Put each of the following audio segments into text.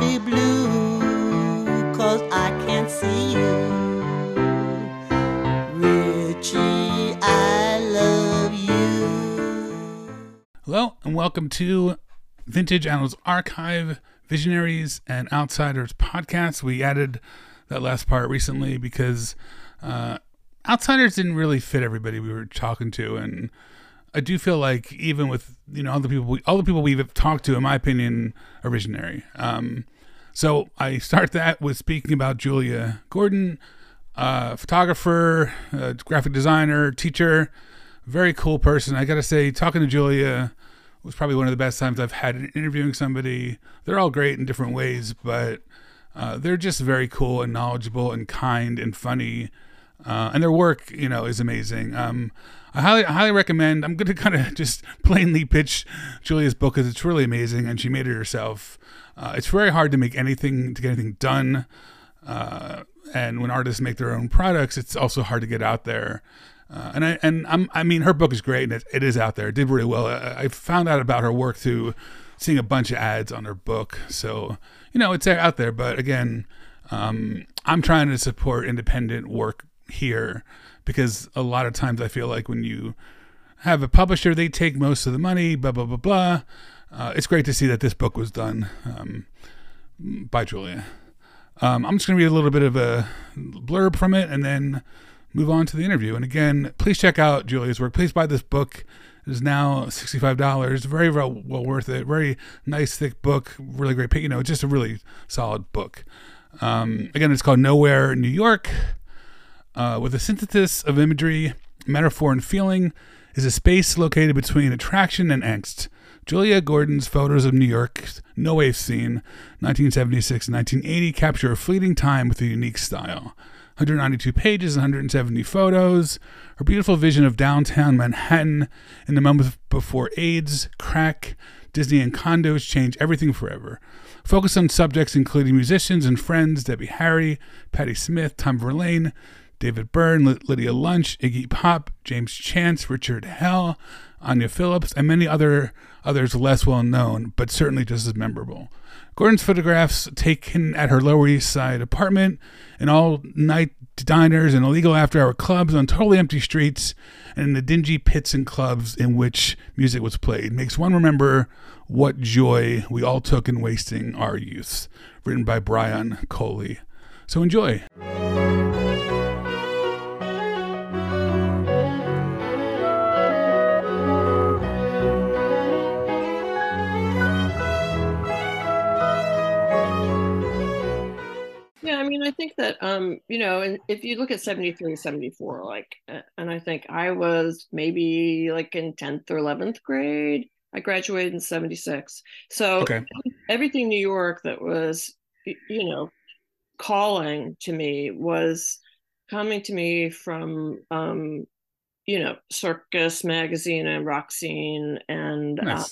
be blue, 'cause I can't see you. Richie, I love you. Hello and welcome to Vintage Annals Archive, Visionaries and Outsiders podcast. We added that last part recently because Outsiders didn't really fit everybody we were talking to, and I do feel like even with all the people we've talked to, in my opinion, are visionary. So I start that with speaking about Julia Gordon, photographer, graphic designer, teacher, very cool person. I gotta say, talking to Julia was probably one of the best times I've had interviewing somebody. They're all great in different ways, but they're just very cool and knowledgeable and kind and funny. And their work, is amazing. I highly recommend. I'm going to kind of just plainly pitch Julia's book because it's really amazing, and she made it herself. It's very hard to get anything done. And when artists make their own products, it's also hard to get out there. I mean, her book is great, and it is out there. It did really well. I found out about her work through seeing a bunch of ads on her book. So, it's out there. But again, I'm trying to support independent work here because a lot of times I feel like when you have a publisher, they take most of the money, blah, blah, blah, blah. It's great to see that this book was done by Julia. I'm just going to read a little bit of a blurb from it and then move on to the interview. And again, please check out Julia's work. Please buy this book. It is now $65. Very well worth it. Very nice, thick book. Really great. Just a really solid book. Again, it's called Nowhere, New York. With a synthesis of imagery, metaphor, and feeling is a space located between attraction and angst. Julia Gordon's photos of New York's no-wave scene, 1976 and 1980, capture a fleeting time with a unique style. 192 pages and 170 photos. Her beautiful vision of downtown Manhattan in the moments before AIDS, crack, Disney, and condos changed everything forever. Focus on subjects including musicians and friends, Debbie Harry, Patti Smith, Tom Verlaine, David Byrne, Lydia Lunch, Iggy Pop, James Chance, Richard Hell, Anya Phillips, and many others less well known, but certainly just as memorable. Gordon's photographs taken at her Lower East Side apartment, in all-night diners and illegal after-hour clubs, on totally empty streets, and in the dingy pits and clubs in which music was played, makes one remember what joy we all took in wasting our youth. Written by Brian Coley. So enjoy. I think that, and if you look at 73, 74, and I think I was maybe like in 10th or 11th grade. I graduated in 76. So Okay. Everything New York that was, calling to me was coming to me from, Circus Magazine and Rock Scene and, Nice.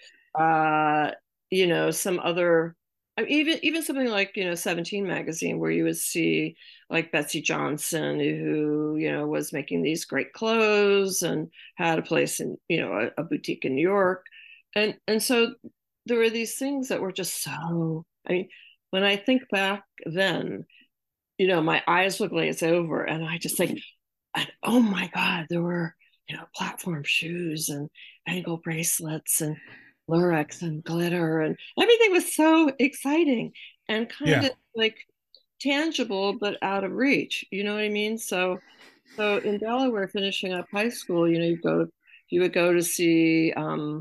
some other, even something like 17 magazine, where you would see like Betsy Johnson, who was making these great clothes and had a place in a boutique in New York, and so there were these things that were just so. When I think back then, my eyes would glaze over, and I just think, oh my God, there were platform shoes and ankle bracelets and Lurex and glitter, and everything was so exciting and kind of like tangible but out of reach. You know what I mean? So in Delaware, finishing up high school, you would go to see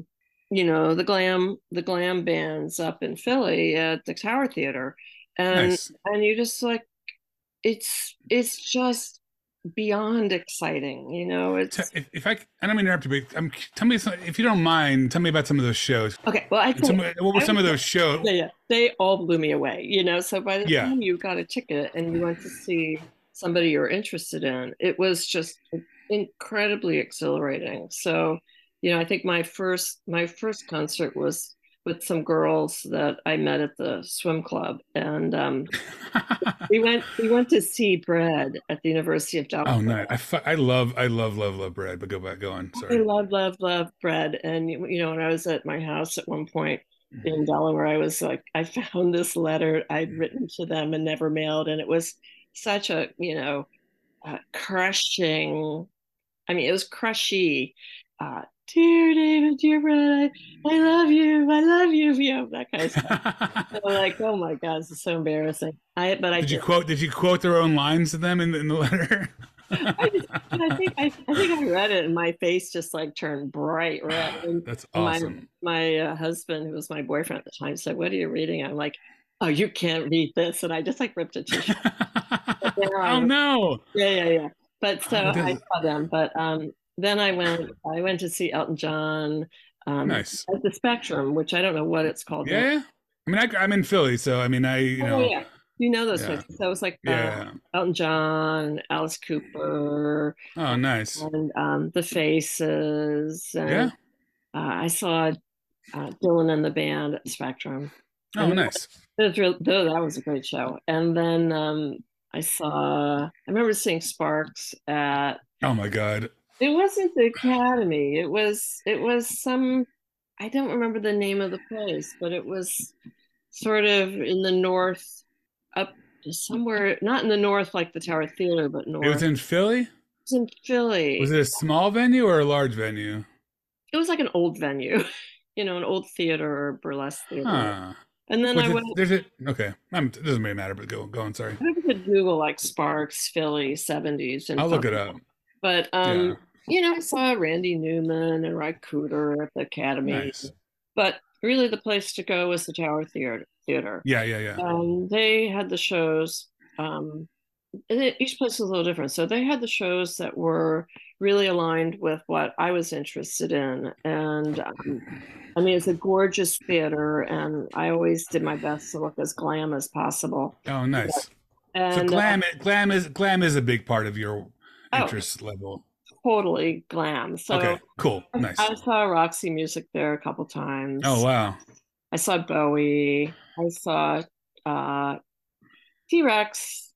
the glam bands up in Philly at the Tower Theater, and Nice. and you just like it's just beyond exciting. It's If I don't mean to interrupt you, but tell me if you don't mind. Tell me about some of those shows. okay. Well, What were some of those shows? yeah, they all blew me away. So by the Yeah. time you got a ticket and you went to see somebody you're interested in, it was just incredibly exhilarating. So, I think my first concert was with some girls that I met at the swim club, and we went to see Bread at the University of Delaware. Oh, nice. I love Bread, but go on. I Sorry. love Bread, and when I was at my house at one point, in Delaware, I was like, I found this letter I'd written to them and never mailed, and it was such a, crushing. I mean, it was crushy. Dear David, dear Brad, I love you, that kind of stuff. So like, oh my God, this is so embarrassing. But I did. Did you quote their own lines to them in the letter? I just, and I think I read it, and my face just like turned bright red. That's And awesome. my husband, who was my boyfriend at the time, said, "What are you reading?" I'm like, "Oh, you can't read this," and I just like ripped a t-shirt. But there I Oh was. no. Yeah, yeah, yeah. But so Oh, I saw them. But then I went to see Elton John nice. at the Spectrum, which I don't know what it's called now. Yeah. I mean, I'm in Philly, so I mean, Oh yeah, you know those yeah, places. So it was like yeah. Elton John, Alice Cooper, Oh, nice. and the Faces, and Yeah. I saw Dylan and the band at Spectrum, Oh, and nice. that was a great show. And then I remember seeing Sparks at. Oh my God. It wasn't the Academy. It was some. I don't remember the name of the place, but it was sort of in the north, up somewhere, not in the north like the Tower Theater, but It was north. in Philly? It was in Was Philly. it a small venue or a large venue? It was like an old venue, an old theater or burlesque theater. Huh. And then Was it, there's it? Okay. It doesn't really matter, but go on. Sorry. I could Google like Sparks Philly 70s and I'll fun. look it up. But Yeah. I saw Randy Newman and Ry Cooder at the Academy. Nice. But really the place to go was the Tower Theater. Yeah, yeah, yeah. They had the shows. And each place was a little different. So they had the shows that were really aligned with what I was interested in. And I mean, it's a gorgeous theater, and I always did my best to look as glam as possible. Oh, nice. So And glam is a big part of your oh, interest level. totally glam. So Okay, cool. Nice. I saw Roxy Music there a couple Oh, times. wow. I saw Bowie. I saw uh, T-Rex.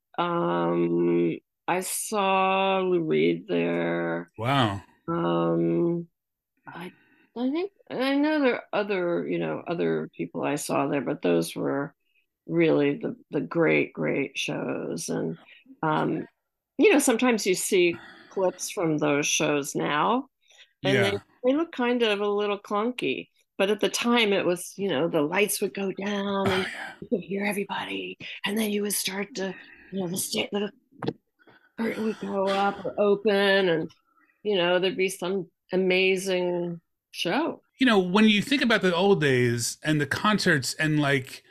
I saw Lou Reed there. Wow. Um, I I think I know there are other people I saw there, but those were really the great shows. And um, sometimes you see clips from those shows now, and they Yeah. they look kind of a little clunky. But at the time, it was, the lights would go down Oh, and yeah. you could hear everybody, and then you would start to, the curtain would go up or open, and there'd be some amazing show. When you think about the old days and the concerts and like,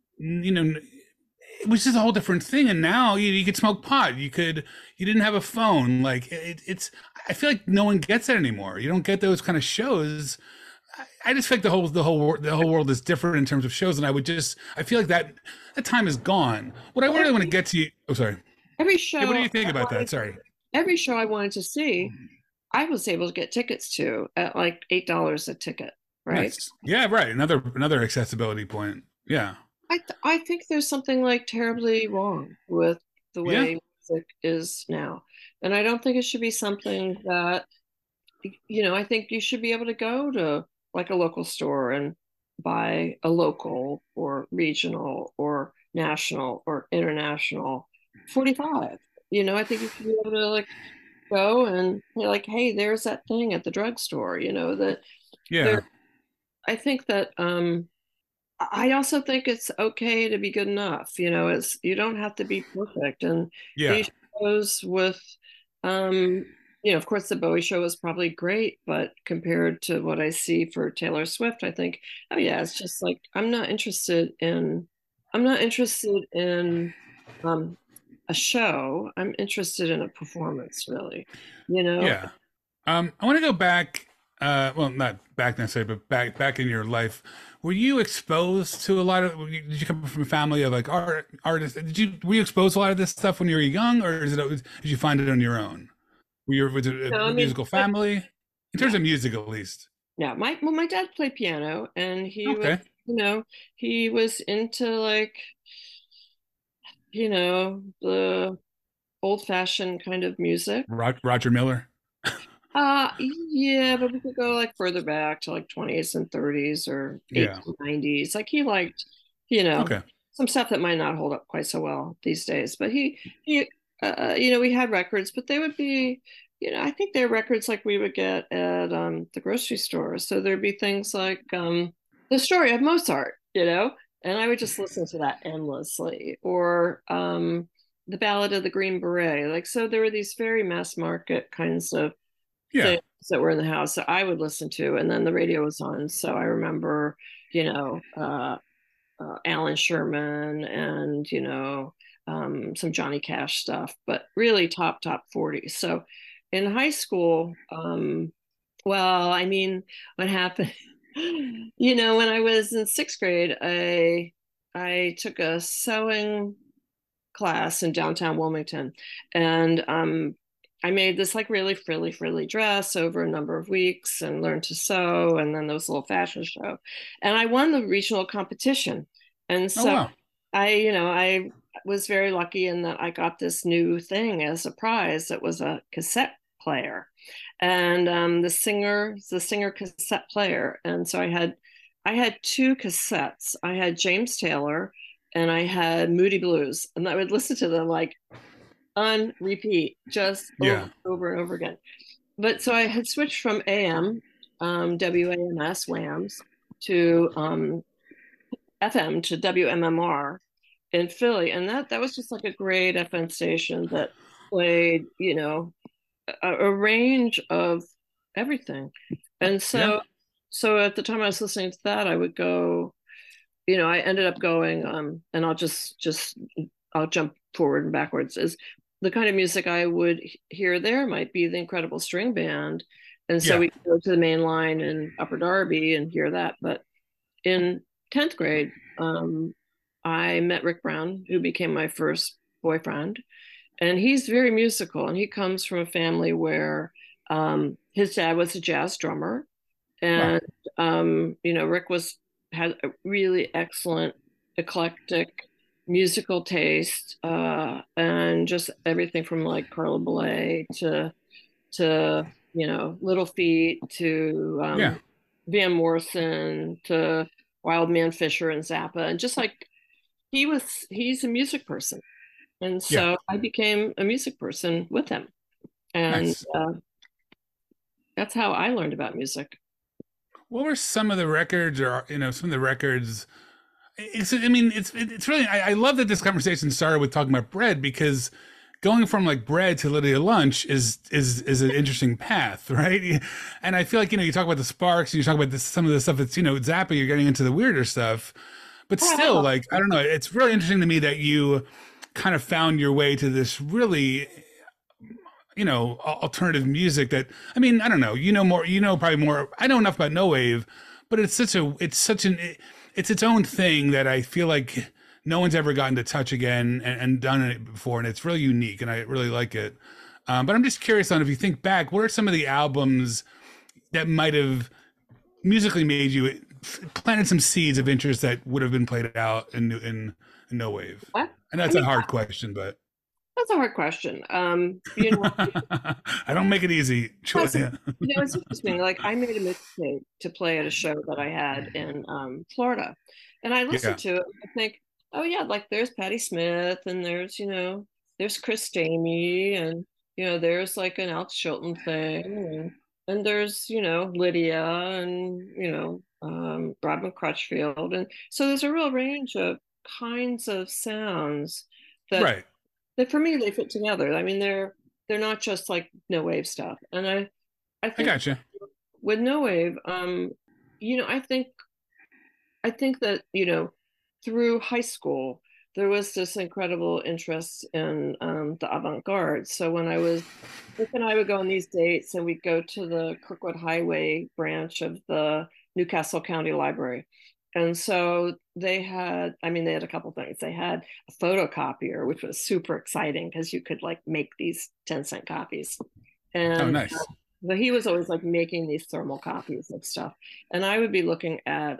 it was just a whole different thing. And now you could smoke pot. You didn't have a phone. Like I feel like no one gets it anymore. You don't get those kind of shows. I just feel like the whole world is different in terms of shows. And I feel like that time is gone. What I Well, really want to get to you. Oh, sorry. every Yeah. What do show you think I about that? wanted, Sorry. every show I wanted to see, I was able to get tickets to at like $8 a ticket, right? Nice. Yeah. Right. Another accessibility point. Yeah. I think there's something like terribly wrong with the Yeah. way music is now, and I don't think it should be something that I think you should be able to go to like a local store and buy a local or regional or national or international 45. I think you should be able to like go and be like, hey, there's that thing at the drugstore, that there. Yeah. I think that I also think it's okay to be good enough. It's you don't have to be perfect. And Yeah. these shows with, um, of course, the Bowie show was probably great, but compared to what I see for Taylor Swift, I think, oh yeah, it's just like I'm not interested in um, a show. I'm interested in a performance, really. You know, Yeah. I want to go back. Well, not back necessarily, but back in your life. Were you exposed to a lot of? Did you come from a family of like artists? Were you exposed to a lot of this stuff when you were young, or did you find it on your own? Was it no, a I mean, musical family? In terms yeah. of music, at least. Yeah, my dad played piano, and Okay. he was into like, the old fashioned kind of music. Roger Miller. Yeah, but we could go like further back to like 20s and 30s or Yeah. 1890s. Like he liked, you know, Okay. some stuff that might not hold up quite so well these days. But we had records, but they would be, I think they're records like we would get at the grocery store. So there'd be things like the story of Mozart, and I would just listen to that endlessly, or the Ballad of the Green Beret. Like, so there were these very mass market kinds of Yeah. things that were in the house that I would listen to, and then the radio was on. So I remember, you know, uh, Alan Sherman and some Johnny Cash stuff, but really top 40. So in high school, well, I mean, what happened? When I was in sixth grade, I took a sewing class in downtown Wilmington, and I made this like really frilly dress over a number of weeks and learned to sew. And then there was a little fashion show, and I won the regional competition. And Oh so wow. I was very lucky in that I got this new thing as a prize. That was a cassette player, and the singer cassette player. And so I had two cassettes. I had James Taylor and I had Moody Blues, and I would listen to them like on repeat, just over Yeah. and over and over again. But so I had switched from AM, WAMS, WAMS, to FM, to WMMR in Philly, and that was just like a great FM station that played, a range of everything. And Yeah. so at the time I was listening to that, I would go, I ended up going, and I'll jump forward and backwards. Is the kind of music I would hear there might be the Incredible String Band, and so Yeah. we go to the main line in Upper Darby and hear that. But in 10th grade, I met Rick Brown, who became my first boyfriend, and he's very musical, and he comes from a family where his dad was a jazz drummer, Wow. and Rick had a really excellent eclectic musical taste, and just everything from like Carla Bley to Little Feat to Yeah. Van Morrison to Wildman Fisher and Zappa, and just like he's a music person, and Yeah. so I became a music person with him, and Nice. that's how I learned about music. What were some of the records, or some of the records? I mean, it's really. I love that this conversation started with talking about bread, because going from like bread to Lydia Lunch is an interesting path, right? And I feel like you talk about the Sparks, and you talk about some of the stuff that's Zappa. You're getting into the weirder stuff, but still, Oh, like I don't know. It's really interesting to me that you kind of found your way to this really alternative music that, I mean, I don't know, more, probably more. I know enough about no wave, but it's its own thing that I feel like no one's ever gotten to touch again, and done it before, and it's really unique, and I really like it. But I'm just curious on, if you think back, what are some of the albums that might have musically made you, planted some seeds of interest that would have been played out in no wave? what? And I that's a mean, hard question, but that's a hard question. I don't make it easy. That's, Yeah. it's interesting. Like I made a mixtape to play at a show that I had in Florida, and I listened Yeah. to it. And I think, oh yeah, like there's Patti Smith, and there's Chris Stamey, and there's like an Alex Chilton thing, and there's Lydia, and Rodman Crutchfield, and so there's a real range of kinds of sounds that Right. for me they fit together. I mean, they're not just like no wave stuff. And I I think gotcha. with no wave, I think that through high school there was this incredible interest in the avant-garde. So when Rick and I would go on these dates, and we'd go to the Kirkwood Highway branch of the Newcastle County Library. And so they had a couple things. They had a photocopier, which was super exciting because you could like make these 10-cent copies. Oh, And nice. but he was always like making these thermal copies of stuff. And I would be looking at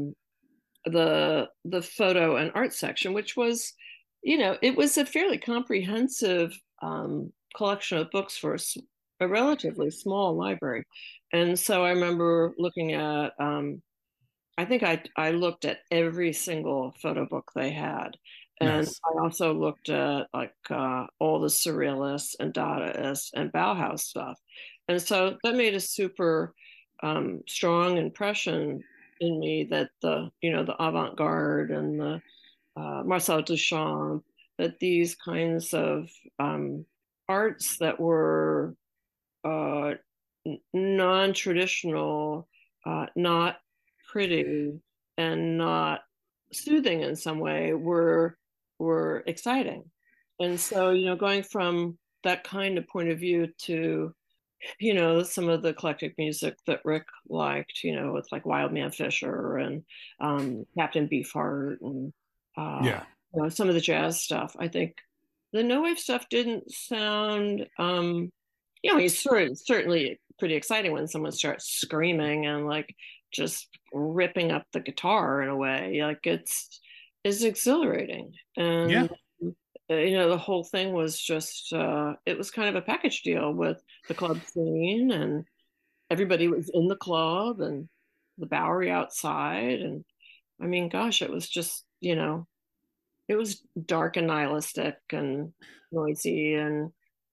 the photo and art section, which was, it was a fairly comprehensive collection of books for a relatively small library. And so I remember looking at, I think I looked at every single photo book they had. And Nice. I also looked at like all the Surrealists and Dadaists and Bauhaus stuff. And so that made a super strong impression in me that the avant-garde and the Marcel Duchamp, that these kinds of arts that were uh, non-traditional, not pretty, and not soothing in some way were exciting. And so, going from that kind of point of view to, some of the eclectic music that Rick liked, with like Wildman Fisher and Captain Beefheart and uh, Yeah. some of the jazz stuff. I think the no wave stuff didn't sound he's certainly pretty exciting when someone starts screaming and like just ripping up the guitar in a way. Like it's exhilarating. Yeah. And the whole thing was just it was kind of a package deal with the club scene, and everybody was in the club and the Bowery outside. And I mean, gosh, it was just, it was dark and nihilistic and noisy and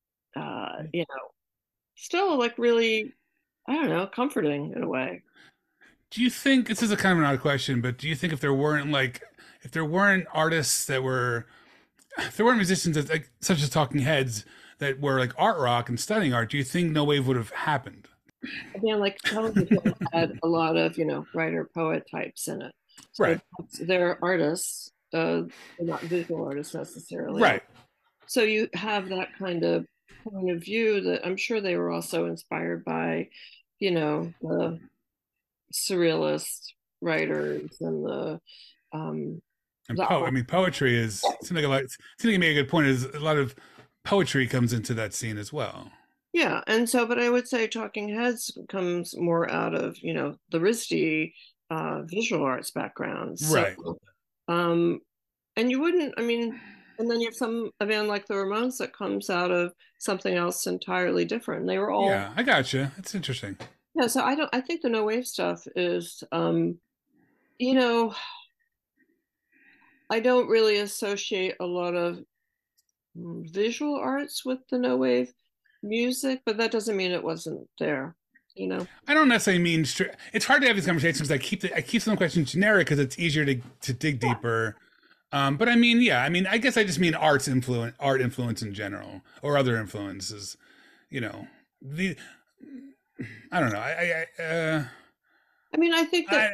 still like really, I don't know, comforting in a way. Do you think this is a kind of an odd question, but do you think if there weren't artists that were if there weren't musicians that, like such as Talking Heads that were like art rock and studying art, do you think no wave would have happened? Again, like television had a lot of, writer poet types in it. So Right. they're artists, they're not visual artists necessarily. Right. So you have that kind of point of view that I'm sure they were also inspired by, the surrealist writers and um And the I mean, poetry is seems like you made a good point. Is a lot of poetry comes into that scene as well. yeah. And so, but I would say Talking Heads comes more out of, the RISD visual arts background. So Right. um and you wouldn't, I mean, and then you have a band like the Ramones that comes out of something else entirely different. They were all, Yeah, I gotcha. It's interesting. yeah. So I think the no wave stuff is, you know, I don't really associate a lot of visual arts with the no wave music, but that doesn't mean it wasn't there, you know? I don't necessarily mean it's hard to have these conversations because I keep some questions generic because it's easier to dig deeper. But I mean, yeah, I mean, I guess I just mean art influence in general, or other influences. You know, the I don't know. I mean, I think that, I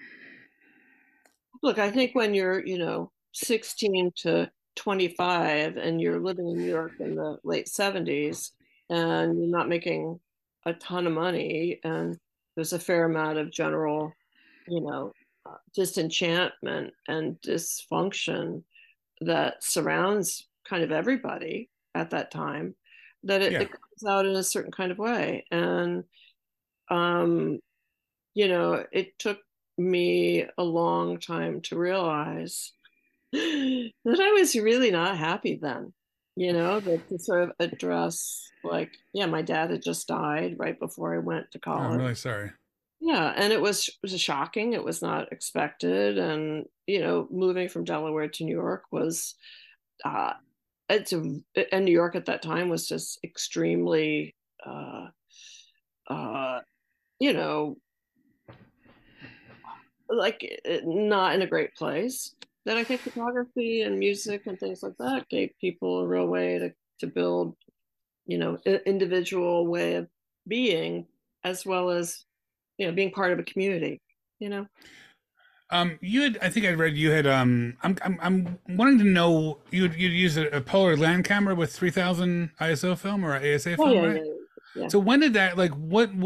look, I think when you're, 16 to 25 and you're living in New York in the late 70s and you're not making a ton of money and there's a fair amount of general, disenchantment and dysfunction that surrounds kind of everybody at that time, that yeah. it comes out in a certain kind of way. And, um, it took me a long time to realize that I was really not happy then. That to sort of address, like, yeah, my dad had just died right before I went to Oh, I'm college. really sorry. Yeah, and it was shocking. It was not expected, and moving from Delaware to New York was uh, it's a, and New York at that time was just extremely, uh, uh, you know, like not in a great place. Then I think photography and music and things like that gave people a real way to build, individual way of being, as well as, being part of a community, you know? I think I read you had, I'm wanting to know, you'd use a Polar land camera with 3000 ISO film or ASA Oh, film, yeah, right? yeah, yeah. So when did that, like,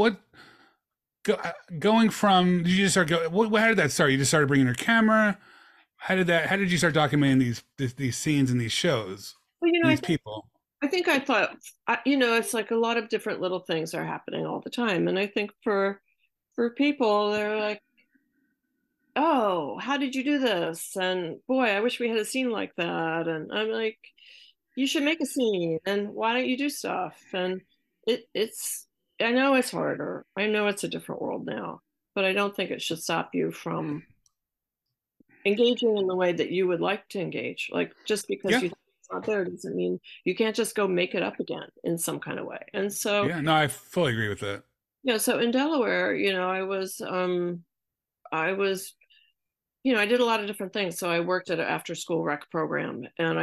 going from, did you just start how did that start? You just started bringing your camera? How did you start documenting these scenes and these shows, Well, and these people? I think I thought, it's like a lot of different little things are happening all the time. And I think for people, they're like, oh, how did you do this? And boy, I wish we had a scene like that. And I'm like, you should make a scene. And why don't you do stuff? And it's I know it's harder. I know it's a different world now, but I don't think it should stop you from engaging in the way that you would like to engage. Like just because Yeah. you think it's not there doesn't mean you can't just go make it up again in some kind of way. And so, Yeah. No, I fully agree with that. so in Delaware, I was, I did a lot of different things. So I worked at an after school rec program, and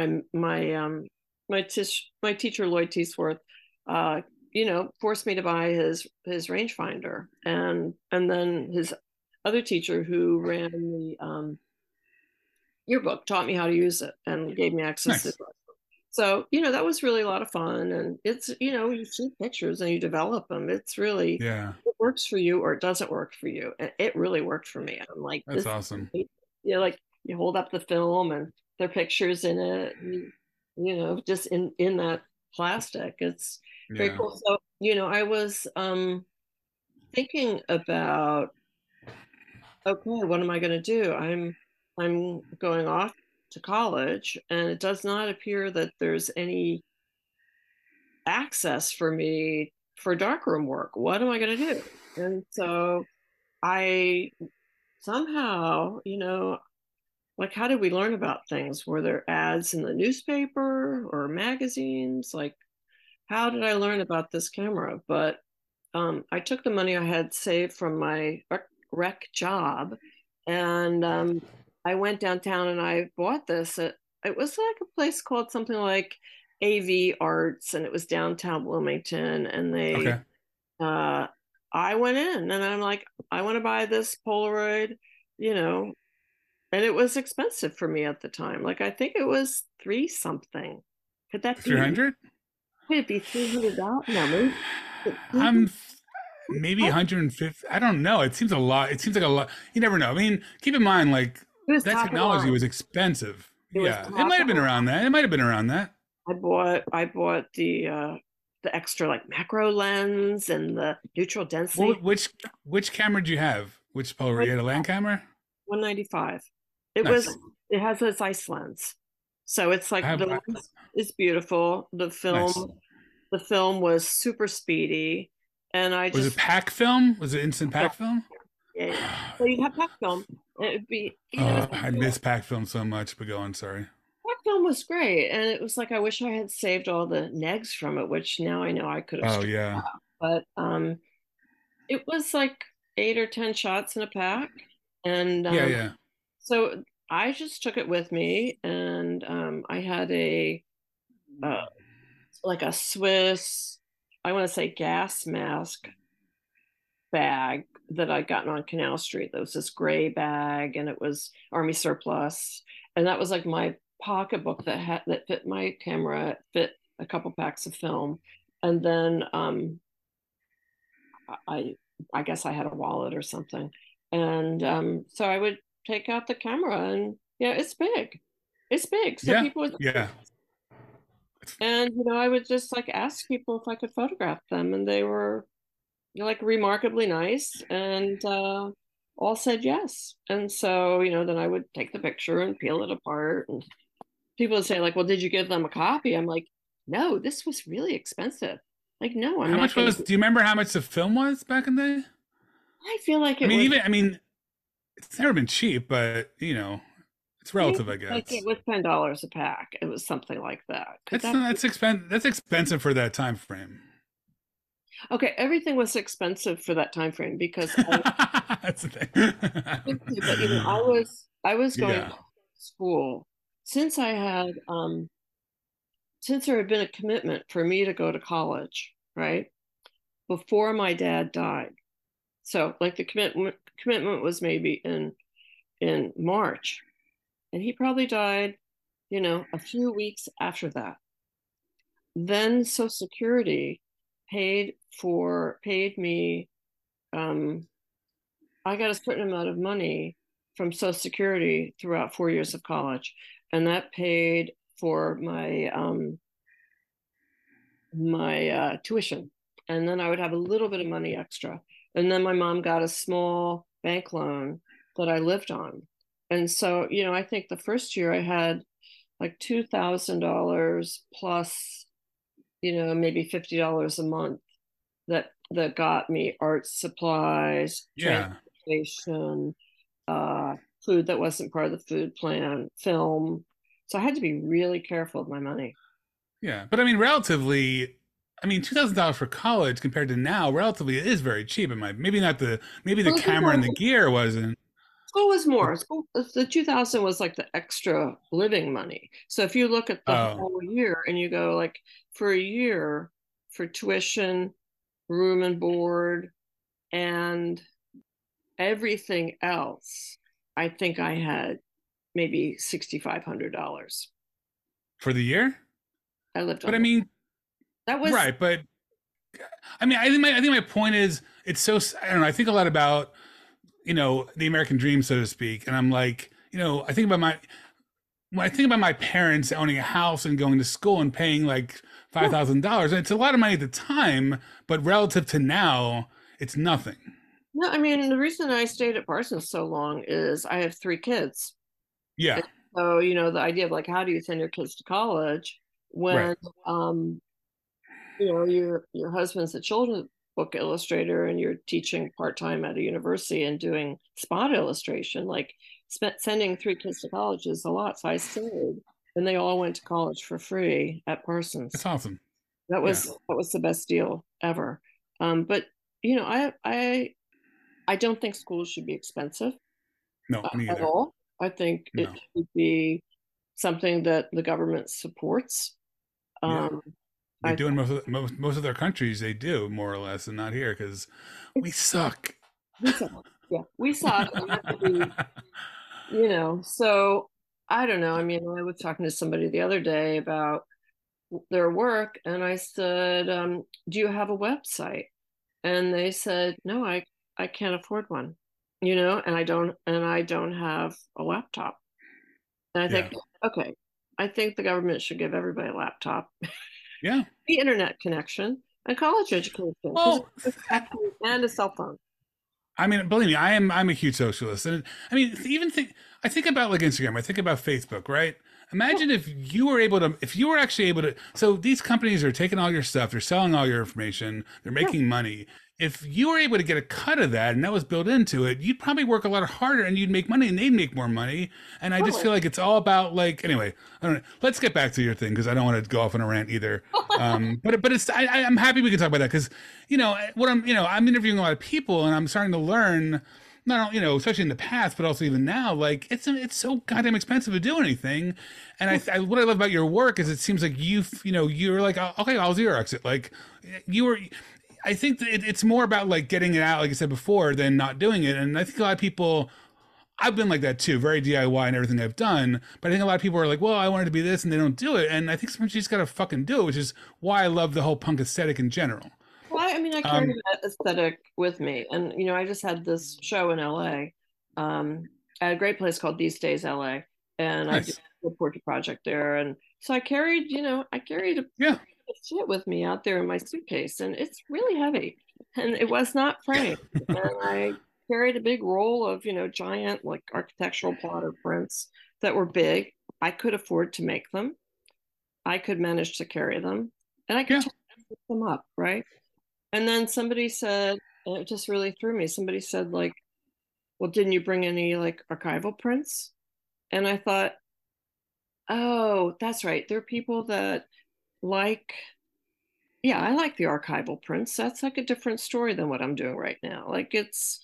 my teacher Lloyd Teesworth, uh, forced me to buy his rangefinder, and then his other teacher who ran the yearbook taught me how to use it and gave me access to it. Nice. So, that was really a lot of fun. And it's, you see pictures and you develop them. It's really, Yeah. it works for you or it doesn't work for you. And it really worked for me. I'm like, That's this, awesome. like you hold up the film and there are pictures in it, and, just in that plastic. It's very Yeah. cool. So, I was thinking about, okay, what am I going to do? I'm going off to college, and it does not appear that there's any access for me for darkroom work. What am I going to do? And so I somehow, like, how did we learn about things? Were there ads in the newspaper or magazines? Like, how did I learn about this camera? But I took the money I had saved from my rec job, and I went downtown and I bought this. It was like a place called something like AV Arts, and it was downtown Bloomington. And Okay. I went in and I'm like, I want to buy this Polaroid, you know, and it was expensive for me at the time. Like, I think it was three something. Could that be? 300? Could it be $300? No, maybe. I'm maybe 150. I don't know. It seems a lot. It seems like a lot. You never know. I mean, keep in mind, like, It was that top of the technology line. was expensive. It was Yeah. It top might of have been the line. around that. It might have been around that. I bought the extra like macro lens and the neutral Well, density. which camera did you have? Which Polaroid? You had a land camera? 195. It was Nice. it has this ice lens. So it's I like have the lens is beautiful. nice. The film was super speedy. And I Was it just pack film? Was it instant pack film? yeah, yeah. So you have pack film. It would be, Oh, I miss pack film so much, but go on, sorry. that film was great. And it was like I wish I had saved all the negs from it, which now I know I could have Oh stripped yeah. out. But it was like 8 or 10 shots in a pack. And Yeah, yeah. so I just took it with me, and I had uh, like a Swiss, I want to say gas mask bag that I'd gotten on Canal Street. That was this gray bag, and it was Army surplus, and that was like my pocketbook that fit my camera, it fit a couple packs of film, and then I I guess I had a wallet or something, and so I would take out the camera, and yeah, it's big, so Yeah. people would, Yeah. and I would just like ask people if I could photograph them, and they were like remarkably nice, and all said yes. And so, then I would take the picture and peel it apart. And people would say, like, well, did you give them a copy? I'm like, no, this was really expensive. Like, no, I'm How not much going was, to. do you remember how much the film was back in the day? I feel like it was, I mean, it's never been cheap, but it's relative, I like it guess. was $10 a pack. It was something like that. Could That's that be? that's expensive for that time frame. Okay, everything was expensive for that time frame because That's the but thing. I was going Yeah. to school since since there had been a commitment for me to go to college, right? Before my dad died. So like the commitment was maybe in March, and he probably died, a few weeks after that. Then Social Security paid me, um I got a certain amount of money from Social Security throughout 4 years of college, and that paid for my tuition. And then I would have a little bit of money extra. And then my mom got a small bank loan that I lived on. And so, I think the first year I had like $2,000 plus, maybe $50 a month that got me art supplies, Yeah. transportation, uh, food that wasn't part of the food plan, film. So I had to be really careful with my money. Yeah. But I mean, relatively, I mean, $2,000 for college compared to now, relatively, it is very cheap. In my maybe the Well, camera and the gear wasn't. school was But, more. School, the 2000 was like the extra living money. So if you look at the oh, whole year and you go like for a year for tuition, room and board, and everything else, I think I had maybe $6,500. for the year? I lived But on I that. mean, That was right. But I mean, I think my point is, it's so, I don't know. I think a lot about, the American dream, so to speak. And I'm like, I think about when I think about my parents owning a house and going to school and paying like yeah. $5,000, it's a lot of money at the time, but relative to now, it's nothing. No, I mean the reason I stayed at Parsons so long is I have three kids. And Yeah, so, the idea of like how do you send your kids to college right. when your husband's a children's book illustrator and you're teaching part-time at a university and doing spot illustration, like sending three kids to college is a lot. So I stayed and they all went to college for free at It's Parsons. awesome. That Yeah. was that was the best deal ever. But I don't think schools should be expensive No, me at either. all. I think it No. should be something that the government supports. Yeah. Um, They I do in most of their countries. They do more or less, and not here because we suck. we suck. Yeah, we suck. And we have to be, so I don't know. I mean, I was talking to somebody the other day about their work, and I said, "Do you have a website?" And they said, "No, I can't afford one, and I don't have a laptop." And I Yeah. think, okay, I think the government should give everybody a laptop, Yeah. the internet connection, and college education because Well, and a cell phone. I mean, believe me, I'm a huge socialist, and I mean, I think about like Instagram, I think about Facebook, right? Yeah, Imagine if you were actually able to. So these companies are taking all your stuff, they're selling all your information, they're yeah. making money. If you were able to get a cut of that and that was built into it, you'd probably work a lot harder and you'd make money and they'd make more money. And I just Totally. feel like it's all about like, anyway, I don't know. Let's get back to your thing because I don't want to go off on a rant either. But it's I'm happy we can talk about that because I'm interviewing a lot of people and I'm starting to learn not only, especially in the past, but also even now, like it's so goddamn expensive to do anything. And what I love about your work is it seems like you're like, "Oh, okay, I'll Xerox it." Like you were, I think that it's more about like getting it out, like I said before, than not doing it. And I think a lot of people, I've been like that too, very DIY in everything I've done. But I think a lot of people are like, well, I wanted to be this, and they don't do it. And I think sometimes you just gotta fucking do it, which is why I love the whole punk aesthetic in general. Well, I mean, I carry Um, that aesthetic with me, and I just had this show in LA, at a great place called These Days LA, and I did nice. a portrait project there, and so I carried a Yeah. shit with me out there in my suitcase, and it's really heavy, and it was not framed, and I carried a big roll of giant like architectural plotter prints that were big. I could afford to make them. I could manage to carry them, and I could Yeah. pick them up, right? And then somebody said, and it just really threw me. Somebody said, like, well, didn't you bring any like archival prints? And I thought, oh, that's right. There are people that like, yeah, I like the archival prints. That's like a different story than what I'm doing right now. Like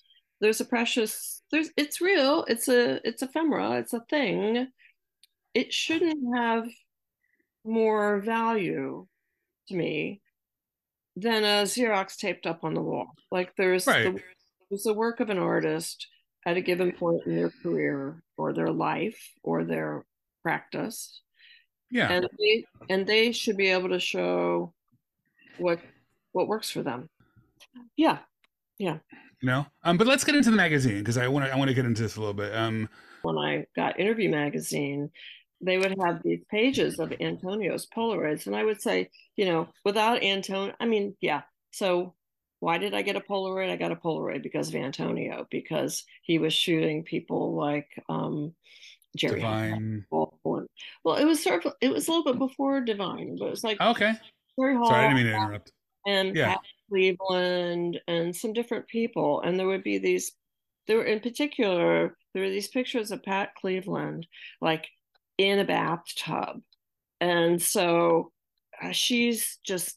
it's real. It's ephemera. It's a thing. It shouldn't have more value to me than a Xerox taped up on the wall. Like Right. there's the work of an artist at a given point in their career or their life or their practice, Yeah. and they should be able to show what works for them. Yeah, yeah. But let's get into the magazine because I want to get into this a little bit. When I got Interview Magazine, they would have these pages of Antonio's Polaroids, and I would say, without Antonio, I mean, yeah. So why did I get a Polaroid? I got a Polaroid because of Antonio, because he was shooting people like Jerry Divine. Hall. Well, it was a little bit before Divine, but it was like Okay. Jerry Sorry, I Hall didn't mean to interrupt. and Yeah. Cleveland and some different people. And there would be these, there were in particular, there were these pictures of Pat Cleveland, like in a bathtub. And so she's just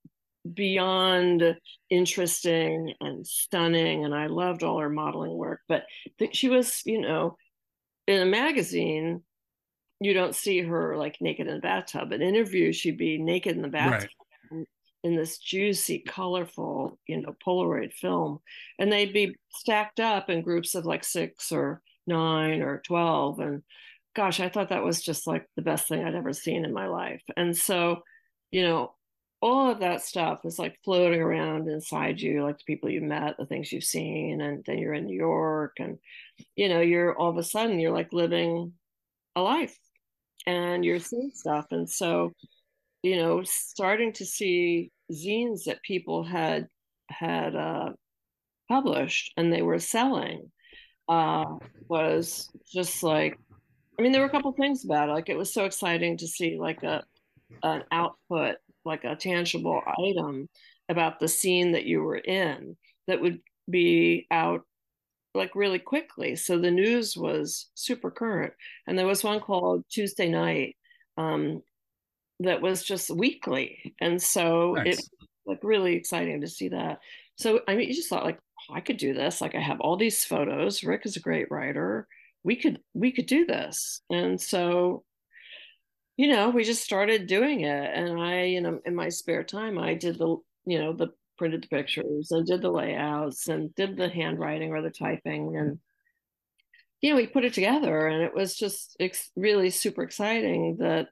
beyond interesting and stunning. And I loved all her modeling work. But she was, in a magazine, you don't see her like naked in the bathtub. In interviews, she'd be naked in the bathtub. Right. In this juicy, colorful, Polaroid film. And they'd be stacked up in groups of like 6 or 9 or 12. And gosh, I thought that was just like the best thing I'd ever seen in my life. And so, you know, all of that stuff is like floating around inside you, like the people you met, the things you've seen, and then you're in New York, and you're all of a sudden you're like living a life and you're seeing stuff. And so, starting to see zines that people had published and they were selling was just like, I mean, there were a couple things about it. Like it was so exciting to see like an output, like a tangible item about the scene that you were in that would be out like really quickly. So the news was super current. And there was one called Tuesday Night, that was just weekly. And so it Nice. was like really exciting to see that. So I mean, you just thought like, oh, I could do this. Like I have all these photos. Rick is a great writer. We could do this. And so, we just started doing it. And I, in my spare time, I did the printed the pictures and did the layouts and did the handwriting or the typing. And, we put it together, and it was just really super exciting that,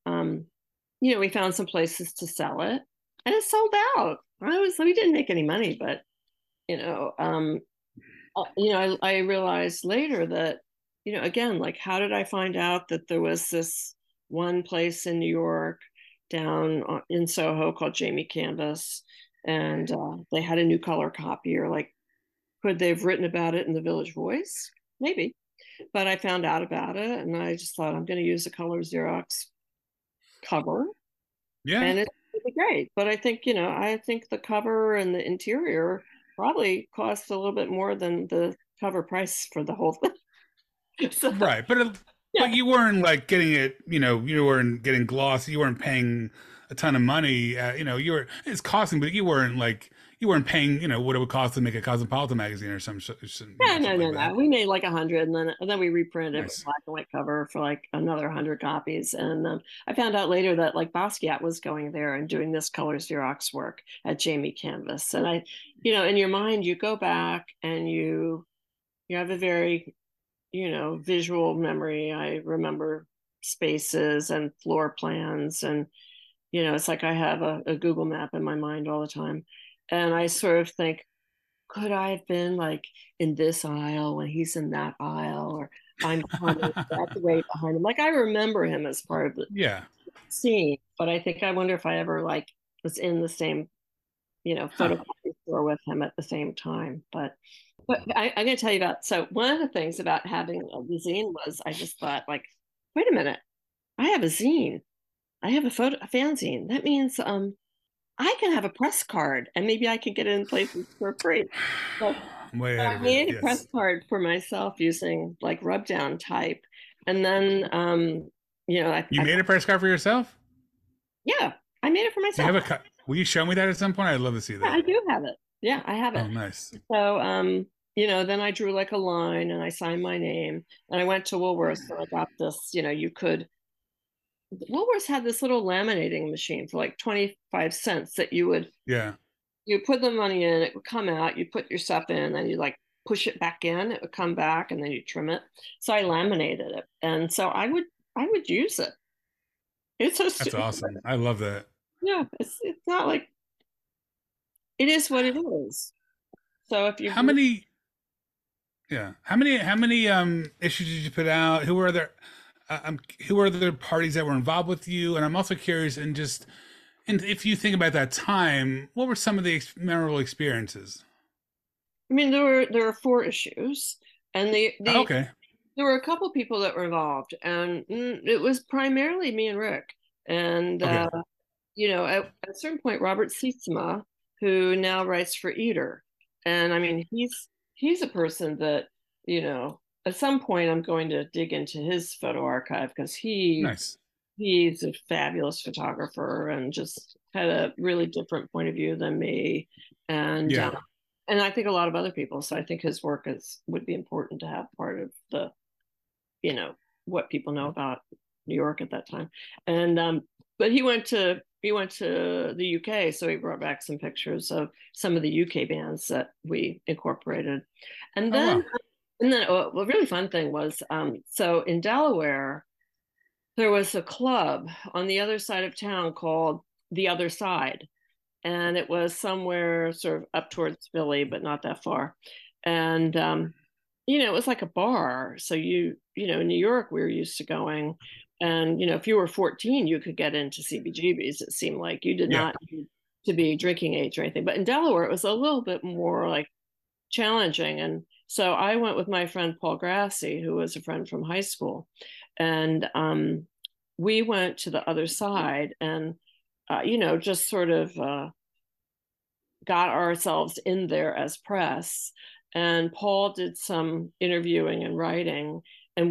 we found some places to sell it, and it sold out. We didn't make any money, but I realized later that, again, like, how did I find out that there was this one place in New York down in Soho called Jamie Canvas, and they had a new color copier? Like, could they have written about it in the Village Voice? Maybe. But I found out about it, and I just thought I'm going to use a color Xerox cover, Yeah. and it's really great. But I think the cover and the interior probably cost a little bit more than the cover price for the whole thing. So Right. But yeah, you weren't like getting it, you weren't getting gloss. You weren't paying a ton of money. It's costing, but you weren't paying, what it would cost to make a Cosmopolitan magazine or yeah, no, something no, like no. that. We made like 100, and then we reprinted with Nice. black and white cover for like another 100 copies. And I found out later that like Basquiat was going there and doing this color Xerox work at Jamie Canvas. And in your mind, you go back and you have a very visual memory. I remember spaces and floor plans, and it's like I have a Google map in my mind all the time, and I sort of think, could I have been like in this aisle when he's in that aisle, or I'm behind him, that's way behind him. Like I remember him as part of the Yeah. scene, but I wonder if I ever like was in the same Huh. photocopy store with him at the same time. But I'm going to tell you about. So one of the things about having the zine was I just thought like, wait a minute, I have a zine, I have a fanzine. That means I can have a press card, and maybe I can get it in places for free. So I'm way ahead I of it. made a press Yes. card for myself using like rub down type, and then You made a press card for yourself? yeah, I made it for Do you myself. have will you show me that at some point? I'd love to see Yeah, I that. do have it. Yeah, I have Oh, it. nice. So, then I drew like a line and I signed my name, and I went to Woolworths and I got this, Woolworths had this little laminating machine for like 25 cents that Yeah. you put the money in, it would come out, you put your stuff in, and you like push it back in, it would come back, and then you trim it. So I laminated it. And so I would use it. It's so That's stupid. awesome. I love that. Yeah, it's not like it is what it is. So if How you many Yeah. How many issues did you put out? Who were the parties that were involved with you? And I'm also curious, and if you think about that time, what were some of the memorable experiences? I mean, there were 4 issues, and Oh, okay. there were a couple people that were involved, and it was primarily me and Rick. And Okay. at a certain point, Robert Sietsema, who now writes for Eater. And I mean, he's a person that, you know, at some point I'm going to dig into his photo archive because Nice. he's a fabulous photographer and just had a really different point of view than me. And Yeah. and I think a lot of other people. So I think his work is would be important to have part of the, you know, what people know about New York at that time. And but he went to the UK, so he brought back some pictures of some of the UK bands that we incorporated. And Oh then wow. a really fun thing was so in Delaware there was a club on the other side of town called The Other Side, and it was somewhere sort of up towards Philly, but not that far. And you know, it was like a bar. So you know, in New York, we were used to going, and you know, if you were 14, you could get into CBGBs. It seemed like you did Yeah. not need to be drinking age or anything. But in Delaware, it was a little bit more like challenging. And so I went with my friend Paul Grassi, who was a friend from high school, and we went to the other side and you know, just sort of got ourselves in there as press. And Paul did some interviewing and writing, and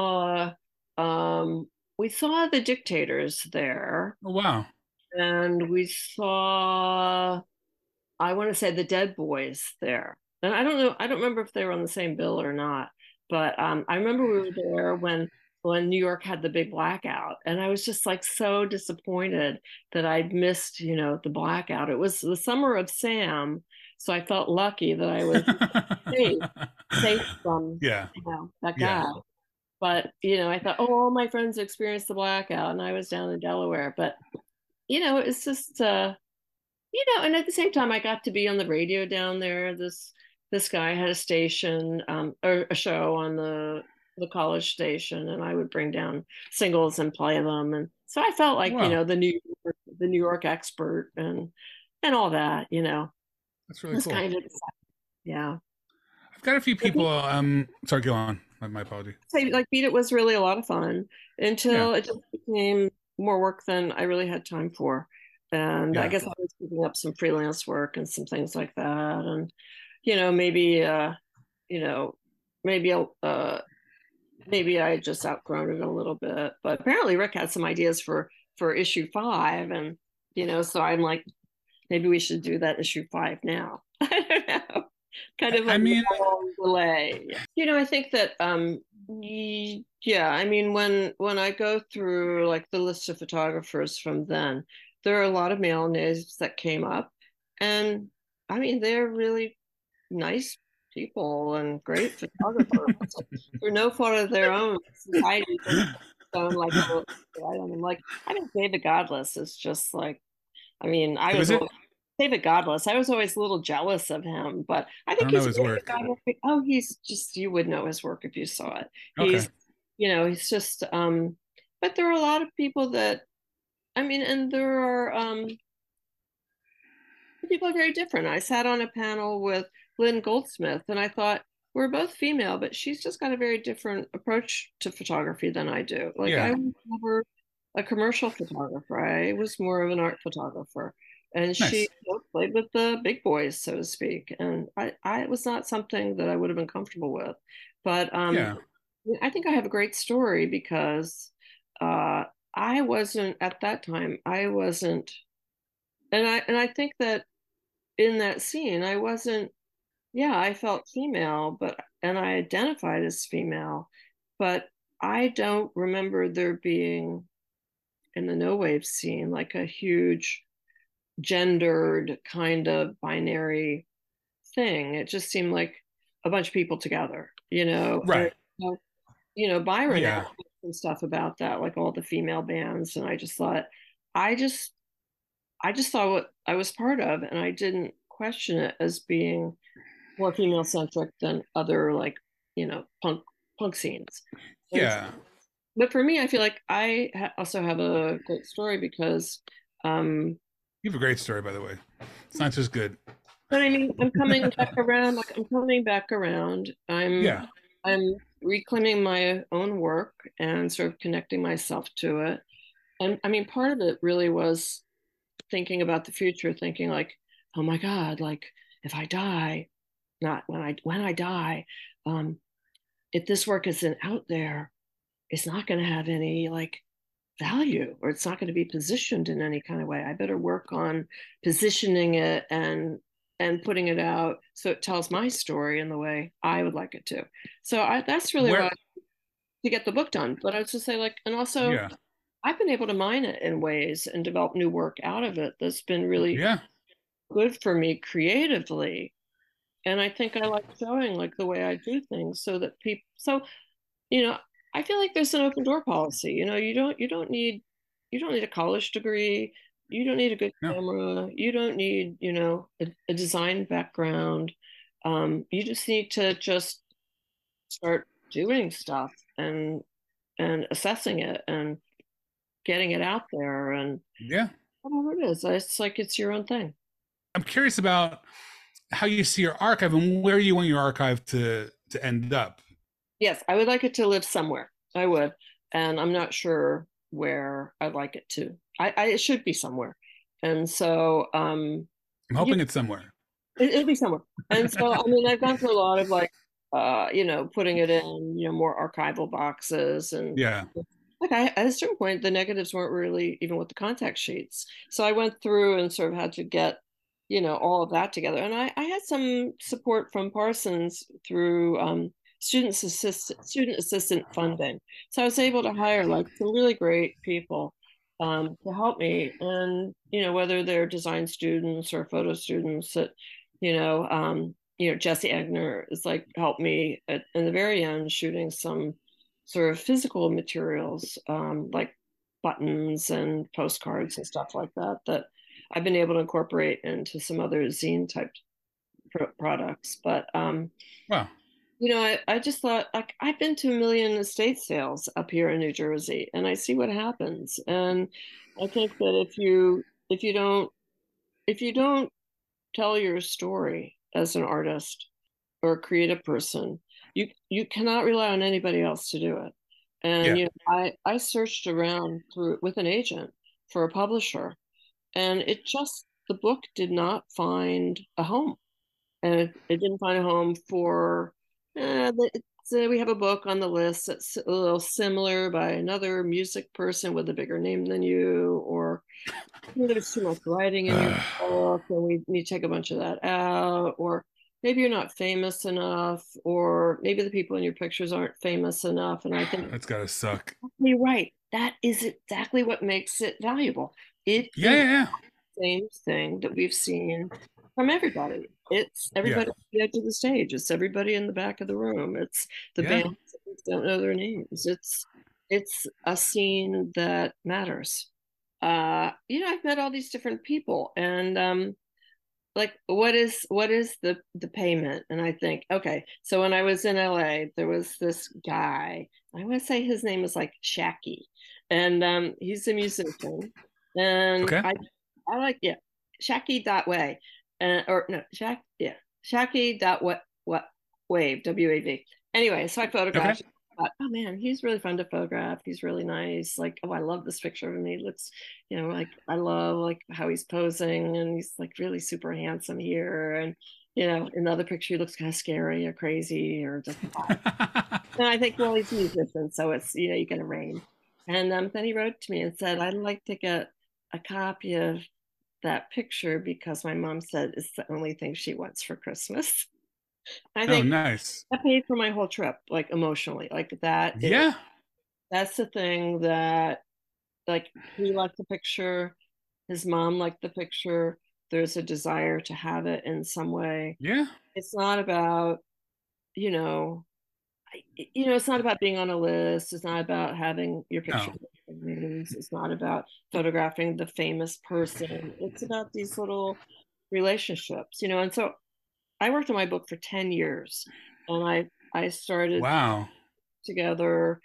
we saw the Dictators there, Oh wow. and we saw, I want to say, the Dead Boys there. And I don't know, I don't remember if they were on the same bill or not, but I remember we were there when New York had the big blackout, and I was just like so disappointed that I'd missed, you know, the blackout. It was the summer of Sam, so I felt lucky that I was safe, safe from, Yeah. you know, that Yeah. guy. But you know, I thought, oh, all my friends experienced the blackout, and I was down in Delaware. But you know, it's just you know, and at the same time, I got to be on the radio down there. This guy had a station or a show on the college station, and I would bring down singles and play them. And so I felt like, you Wow. know, the New York expert and all that. You know, That's it really was cool. kind of, yeah. I've got a few But people. Sorry, go on. My apology. say like Beat It was really a lot of fun Yeah. until it just became more work than I really had time for. And I Yeah. guess I was picking up some freelance work and some things like that. And, you know, maybe, you know, maybe, maybe I had just outgrown it a little bit, but apparently Rick had some ideas for issue 5. And, you know, so I'm like, maybe we should do that issue 5 now. I don't know. Kind of a I mean, long delay. You know, I think that yeah, I mean when I go through like the list of photographers from then, there are a lot of male names that came up. And I mean they're really nice people and great photographers. Through no fault of their own, society thinks them like a little, I don't know, like I think David Godless is just like, I mean, I who is was it? David Godless. I was always a little jealous of him, but I I think don't know he's his really work. oh, he's just, you would know his work if you saw it. Okay. He's, you know, he's just but there are a lot of people that, I mean, and there are people are very different. I sat on a panel with Lynn Goldsmith, and I thought we're both female, but she's just got a very different approach to photography than I do. Like I Yeah. was never a commercial photographer. I was more of an art photographer. And she, Nice. you know, played with the big boys, so to speak. And I it was not something that I would have been comfortable with. But Yeah. I think I have a great story because uh, I wasn't at that time. I wasn't, and I think that in that scene, I wasn't, yeah, I felt female, but, and I identified as female, but I don't remember there being in the no wave scene like a huge gendered kind of binary thing. It just seemed like a bunch of people together, you know, and Right. you know, Byron Yeah. asked some stuff about that, like all the female bands, and I just thought, I just I just saw what I was part of, and I didn't question it as being more female centric than other, like, you know, punk scenes. And Yeah. but for me, I feel like I also have a great story because, um, You have a great story, by the way. It's not just good. but I mean, I'm coming back around. Like I'm coming back around. Yeah. I'm reclaiming my own work and sort of connecting myself to it. And I mean, part of it really was thinking about the future, thinking like, oh my God, like if I die, not when I die, um, if this work isn't out there, it's not going to have any like value, or it's not going to be positioned in any kind of way. I better work on positioning it and putting it out so it tells my story in the way I would like it to. So that's really Where? why to get the book done. But I was just say like, and also Yeah. I've been able to mine it in ways and develop new work out of it that's been really Yeah. good for me creatively. And I think I like showing like the way I do things so that people, so, you know, I feel like there's an open door policy. You don't need a college degree. You don't need a good No. camera. You don't need, a design background. You just need to just start doing stuff and assessing it and getting it out there and Yeah. whatever it is. It's like it's your own thing. I'm curious about how you see your archive and where you want your archive to end up. Yes, I would like it to live somewhere. I would. And I'm not sure where I'd like it to. It should be somewhere. And so I'm yeah, hoping it's somewhere. it'll be somewhere. And so I mean I've gone through a lot of like putting it in, more archival boxes and Yeah. like at a certain point the negatives weren't really even with the contact sheets. So I went through and sort of had to get, all of that together. And I had some support from Parsons through student assistant funding. So I was able to hire like some really great people to help me. And, whether they're design students or photo students that, Jesse Egner is like helped me in the very end shooting some sort of physical materials, like buttons and postcards and stuff like that, that I've been able to incorporate into some other zine type products. But Wow. I just thought like I've been to a million estate sales up here in New Jersey, and I see what happens. And I think that if you don't tell your story as an artist or a creative person, you cannot rely on anybody else to do it. And Yeah. I searched around through with an agent for a publisher, and the book did not find a home, and it didn't find a home for. So we have a book on the list that's a little similar by another music person with a bigger name than you, or there's too much writing in your book and we need to take a bunch of that out, or maybe you're not famous enough, or maybe the people in your pictures aren't famous enough. And I think That's gotta suck. you're right. That is exactly what makes it valuable. It Yeah, is yeah, the same thing that we've seen from everybody. It's yeah. everybody at the edge of the stage. It's everybody in the back of the room. It's the Yeah. bands that we don't know their names. It's a scene that matters. I've met all these different people, and like what is the payment? And I think, okay, so when I was in LA, there was this guy. I want to say his name was like Shacky, and he's a musician, and Okay. I like, yeah, Shacky dot way, or no Shack, yeah, Shacky dot what wave WAV. Anyway, so I Okay. photographed. Thought, oh man, he's really fun to photograph. He's really nice. Like, oh, I love this picture of him. He looks, like I love like how he's posing, and he's like really super handsome here. And another picture he looks kind of scary or crazy or just. And I think, well, he's a musician, so it's you can arrange. And then he wrote to me and said, I'd like to get a copy of that picture because my mom said it's the only thing she wants for Christmas. I Oh, think nice. that paid for my whole trip, like emotionally. Like Yeah. that's the thing that like he liked the picture, his mom liked the picture. There's a desire to have it in some way. Yeah. It's not about, you know, it's not about being on a list. It's not about having your picture No. in the news. It's not about photographing the famous person. It's about these little relationships, And so I worked on my book for 10 years, and I started Wow. together,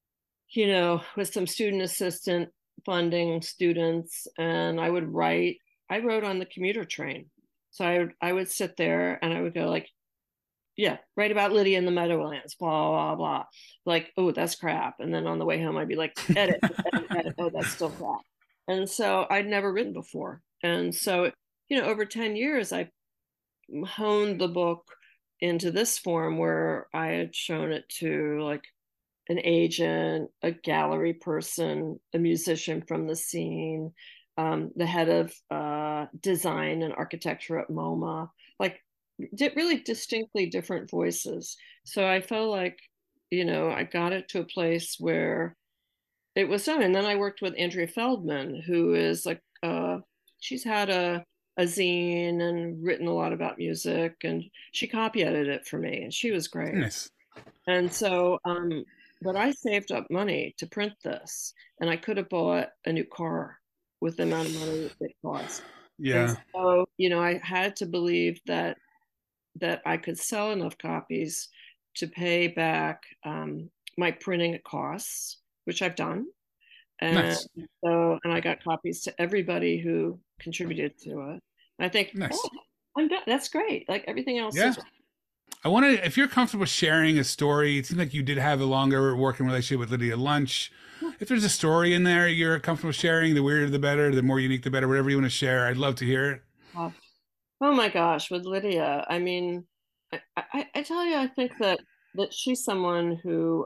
with some student assistant funding students, and I wrote on the commuter train. So I would sit there and I would go like, yeah, write about Lydia in the Meadowlands, blah, blah, blah. Like, oh, that's crap. And then on the way home, I'd be like, edit, edit, edit. Oh, that's still crap. And so I'd never written before. And so over 10 years, I honed the book into this form where I had shown it to like an agent, a gallery person, a musician from the scene, the head of design and architecture at MoMA, like really distinctly different voices. So I felt like, I got it to a place where it was done. And then I worked with Andrea Feldman, who is like, she's had a zine and written a lot about music, and she copy edited it for me, and she was great. Nice. And so, but I saved up money to print this, and I could have bought a new car with the amount of money it cost. And Yeah. so, I had to believe that I could sell enough copies to pay back my printing costs, which I've done. And Nice. and I got copies to everybody who contributed to it. And I think, Nice. oh, I'm done. That's great. Like everything else Yeah. is. I want to, if you're comfortable sharing a story, it seems like you did have a longer working relationship with Lydia Lunch. If there's a story in there you're comfortable sharing, the weirder the better, the more unique the better, whatever you want to share, I'd love to hear it. Oh my gosh, with Lydia, I mean, I tell you, I think that she's someone who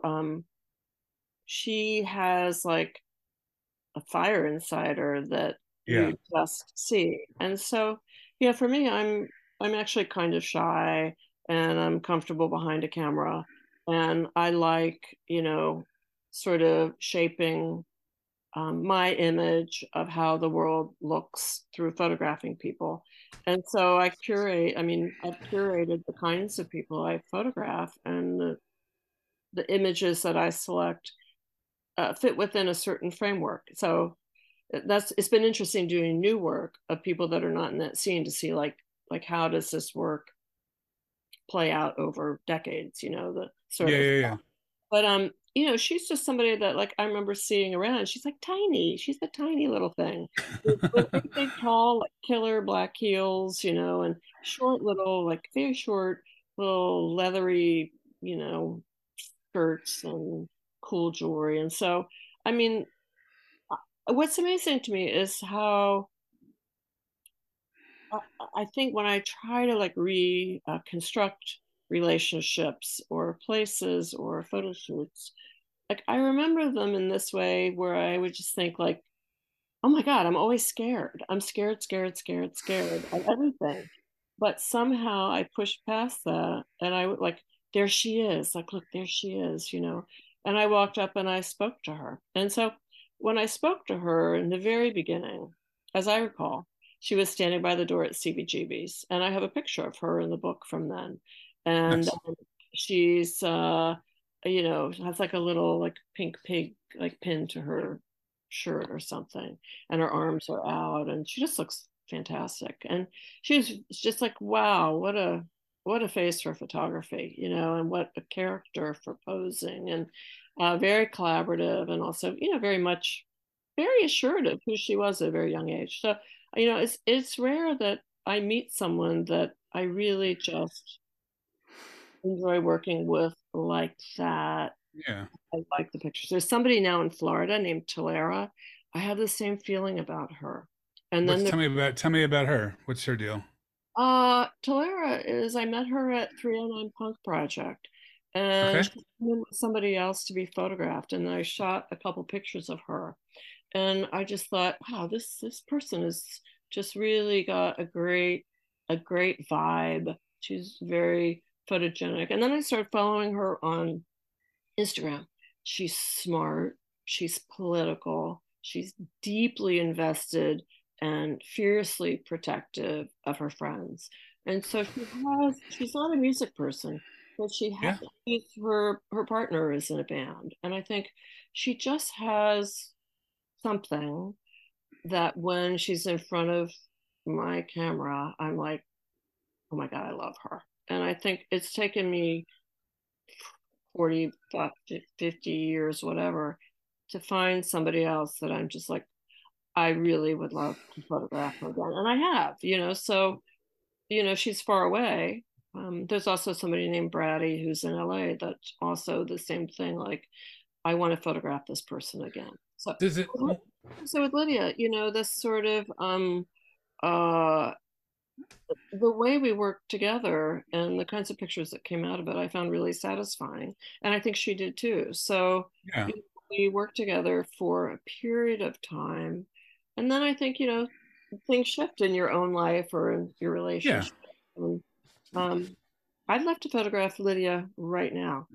she has like a fire inside her that Yeah. you just see. And so, for me, I'm actually kind of shy and I'm comfortable behind a camera. And I like, sort of shaping my image of how the world looks through photographing people. And so I mean, I've curated the kinds of people I photograph, and the images that I select fit within a certain framework. So it's been interesting doing new work of people that are not in that scene to see like how does this work play out over decades, the sort Yeah. of. Yeah. Yeah. But she's just somebody that like I remember seeing around. She's like tiny. She's a tiny little thing with big, big, tall, like killer black heels, and short little, like very short little leathery, skirts and cool jewelry. And so, I mean, what's amazing to me is how I, I think when I try to like reconstruct relationships or places or photo shoots, like I remember them in this way where I would just think like, oh my God, I'm always scared. I'm scared, scared, scared, scared of everything. But somehow I pushed past that and I would like, there she is. Like, look, there she is. And I walked up and I spoke to her. And so when I spoke to her in the very beginning, as I recall, she was standing by the door at CBGB's. And I have a picture of her in the book from then. And Nice. she's, has like a little like pink pig like pinned to her shirt or something, and her arms are out, and she just looks fantastic. And she was just like, wow, what a face for photography, and what a character for posing, and very collaborative, and also, very much very assured of who she was at a very young age. So, it's rare that I meet someone that I really just enjoy working with like that. Yeah. I like the pictures. There's somebody now in Florida named Talera. I have the same feeling about her. And then Tell me about her. What's her deal? Talera is, I met her at 309 Punk Project, and Okay. she came in with somebody else to be photographed, and I shot a couple pictures of her. And I just thought, wow, this person is just really got a great vibe. She's very photogenic. And then I started following her on Instagram. She's smart, she's political, she's deeply invested and fiercely protective of her friends. And so she's not a music person, but Yeah. her partner is in a band. And I think she just has something that when she's in front of my camera, I'm like, oh my God, I love her. And I think it's taken me 40, 50 years, whatever, to find somebody else that I'm just like, I really would love to photograph her again. And I have, so, she's far away. There's also somebody named Brady who's in LA that's also the same thing. Like, I want to photograph this person again. So, Does it? so with Lydia, this sort of, uh, the way we worked together and the kinds of pictures that came out of it, I found really satisfying. And I think she did too. So Yeah. we worked together for a period of time. And then I think, things shift in your own life or in your Yeah. relationship. And I'd love to photograph Lydia right now.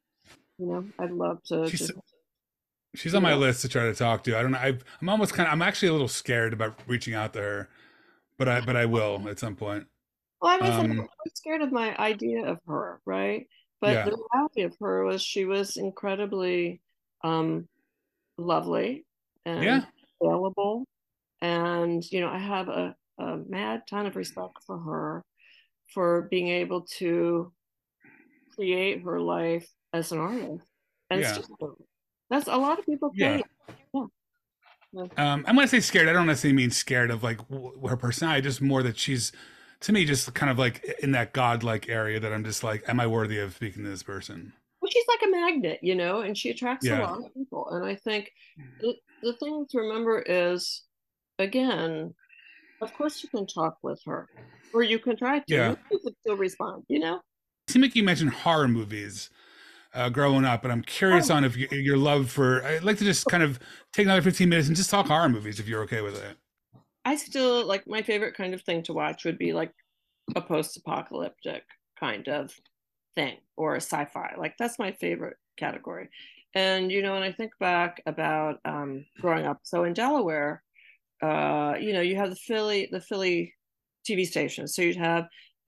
I'd love to She's just she's on do my that. list to try to talk to. I don't know. I'm almost I'm actually a little scared about reaching out to her, but I will at some point. Well, I was Um, scared of my idea of her, right? But yeah. the reality of her was she was incredibly um, lovely and Yeah. available. And, I have a mad ton of respect for her for being able to create her life as an artist and Yeah. still do it. That's a lot of people Yeah. can't. Yeah. Yeah. I'm gonna say scared. I don't necessarily mean scared of like her personality, just more that she's, to me, just kind of like in that godlike area that I'm just like, am I worthy of speaking to this person? Well, she's like a magnet, and she attracts a Yeah. lot of people. And I think the thing to remember is, again, of course you can talk with her, or you can try to. Yeah. Maybe you could still respond. It seemed like you mentioned horror movies growing up, and I'm curious Oh, on if your love for. I'd like to just kind of take another 15 minutes and just talk horror movies if you're okay with it. I still like my favorite kind of thing to watch would be like a post-apocalyptic kind of thing or a sci-fi. Like that's my favorite category. And when I think back about growing up, so in Delaware, you have the Philly TV stations. So you'd have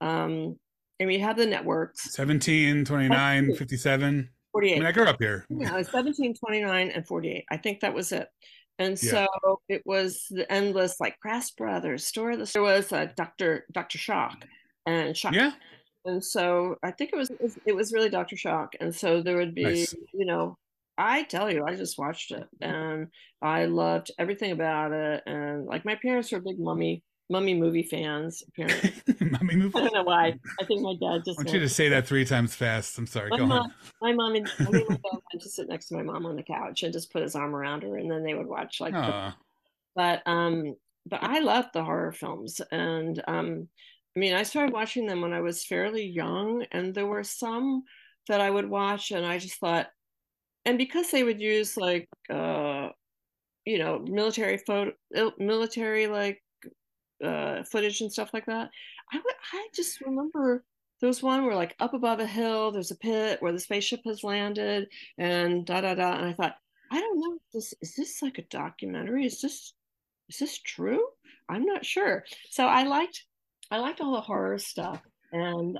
you have the networks. 17, 29, 57. I mean, 48. I grew up here. Yeah, 17, 29, and 48. I think that was it. And Yeah. so it was the endless like Crass Brothers, Store of the There was Dr. Shock and Shock. Yeah. And so I think it was really Dr. Shock. And so there would be, Nice. I tell you, I just watched it and I loved everything about it. And like my parents were big mummy movie fans, apparently. Mommy I movie. don't know why. I think my dad I just want you wanted to say that 3 times fast. I'm sorry. my Go on. mom, my mom and I mean my dad went to sit next to my mom on the couch and just put his arm around her and then they would watch like Aw. but I loved the horror films and I mean I started watching them when I was fairly young and there were some that I would watch and I just thought and because they would use like military like footage and stuff like that. I just remember there was one where like up above a hill, there's a pit where the spaceship has landed, and da da da. And I thought, I don't know, is this like a documentary? Is this true? I'm not sure. So I liked all the horror stuff, and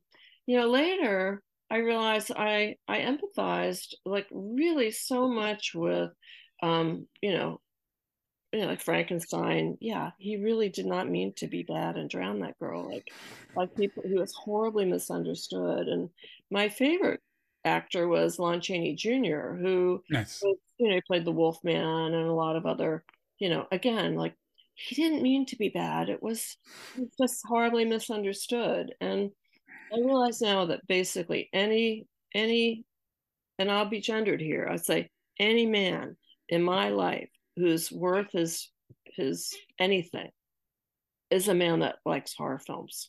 later I realized I empathized like really so much with um, you know like Frankenstein, yeah, he really did not mean to be bad and drown that girl. Like people, he was horribly misunderstood. And my favorite actor was Lon Chaney Jr., who, Nice. he played the Wolfman and a lot of other, again, like he didn't mean to be bad. It was just horribly misunderstood. And I realize now that basically any and I'll be gendered here. I'd say any man in my life whose worth is his anything is a man that likes horror films.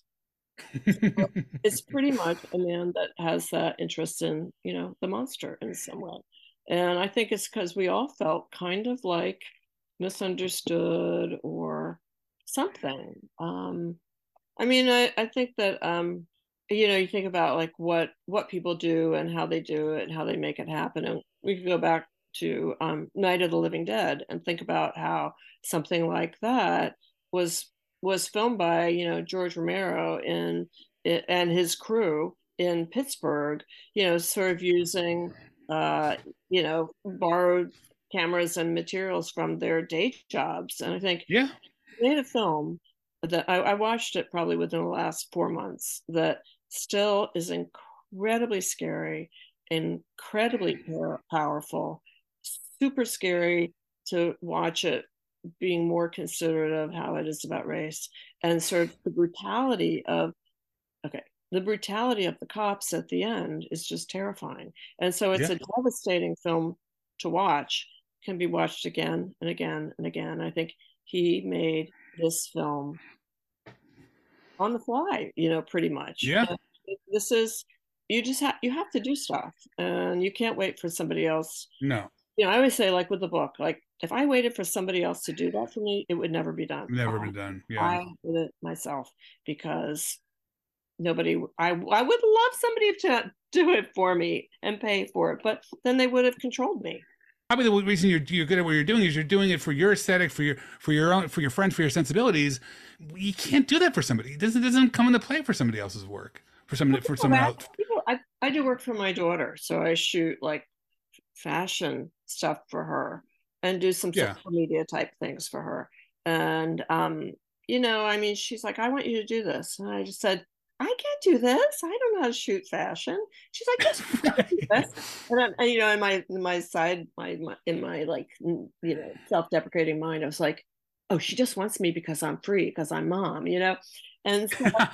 It's pretty much a man that has that interest in, the monster in some way. And I think it's because we all felt kind of like misunderstood or something. I mean, I think that you think about like what people do and how they do it and how they make it happen. And we could go back to Night of the Living Dead and think about how something like that was was filmed by George Romero and his crew in Pittsburgh. Sort of using borrowed cameras and materials from their day jobs. And I think Yeah. made a film that I watched it probably within the last 4 months that still is incredibly scary, incredibly powerful, super scary to watch it being more considerate of how it is about race and sort of the brutality of okay the brutality of the cops at the end is just terrifying and so it's Yeah. a devastating film to watch can be watched again and again and again I think he made this film on the fly, pretty much. Yeah. And this is you have to do stuff, and you can't wait for somebody else. No, I always say, like with the book, like if I waited for somebody else to do that for me, it would never be done. never been done. Yeah. I did it myself because nobody. I would love somebody to do it for me and pay for it, but then they would have controlled me. Probably the reason you're good at what you're doing is you're doing it for your aesthetic, for your own, for your friends, for your sensibilities. You can't do that for somebody. It doesn't come into play for somebody else's work. For someone else. I do work for my daughter, so I shoot like fashion stuff for her and do some Yeah. social media type things for her. And I mean, she's like, I want you to do this. And I just said, I can't do this. I don't know how to shoot fashion. She's like, yes, you can do this. And in my side, in my like, self-deprecating mind, I was like, oh, she just wants me because I'm free, because I'm mom. And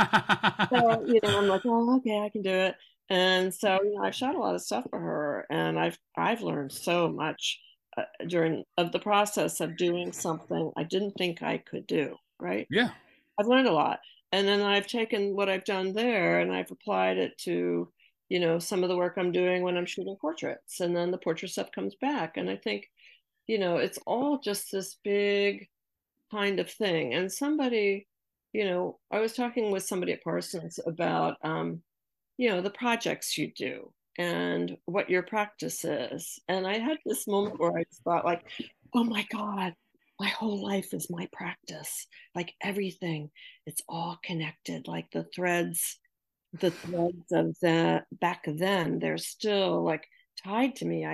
so, I'm like, oh, okay, I can do it. And so, I've shot a lot of stuff for her, and I've learned so much during of the process of doing something I didn't think I could do. Right? Yeah. I've learned a lot, and then I've taken what I've done there and I've applied it to, some of the work I'm doing when I'm shooting portraits, and then the portrait stuff comes back, and I think, it's all just this big kind of thing. And somebody, I was talking with somebody at Parsons about, the projects you do and what your practice is. And I had this moment where I just thought, like, oh my God, my whole life is my practice. Like everything, it's all connected. Like the threads of that back then, they're still like tied to me.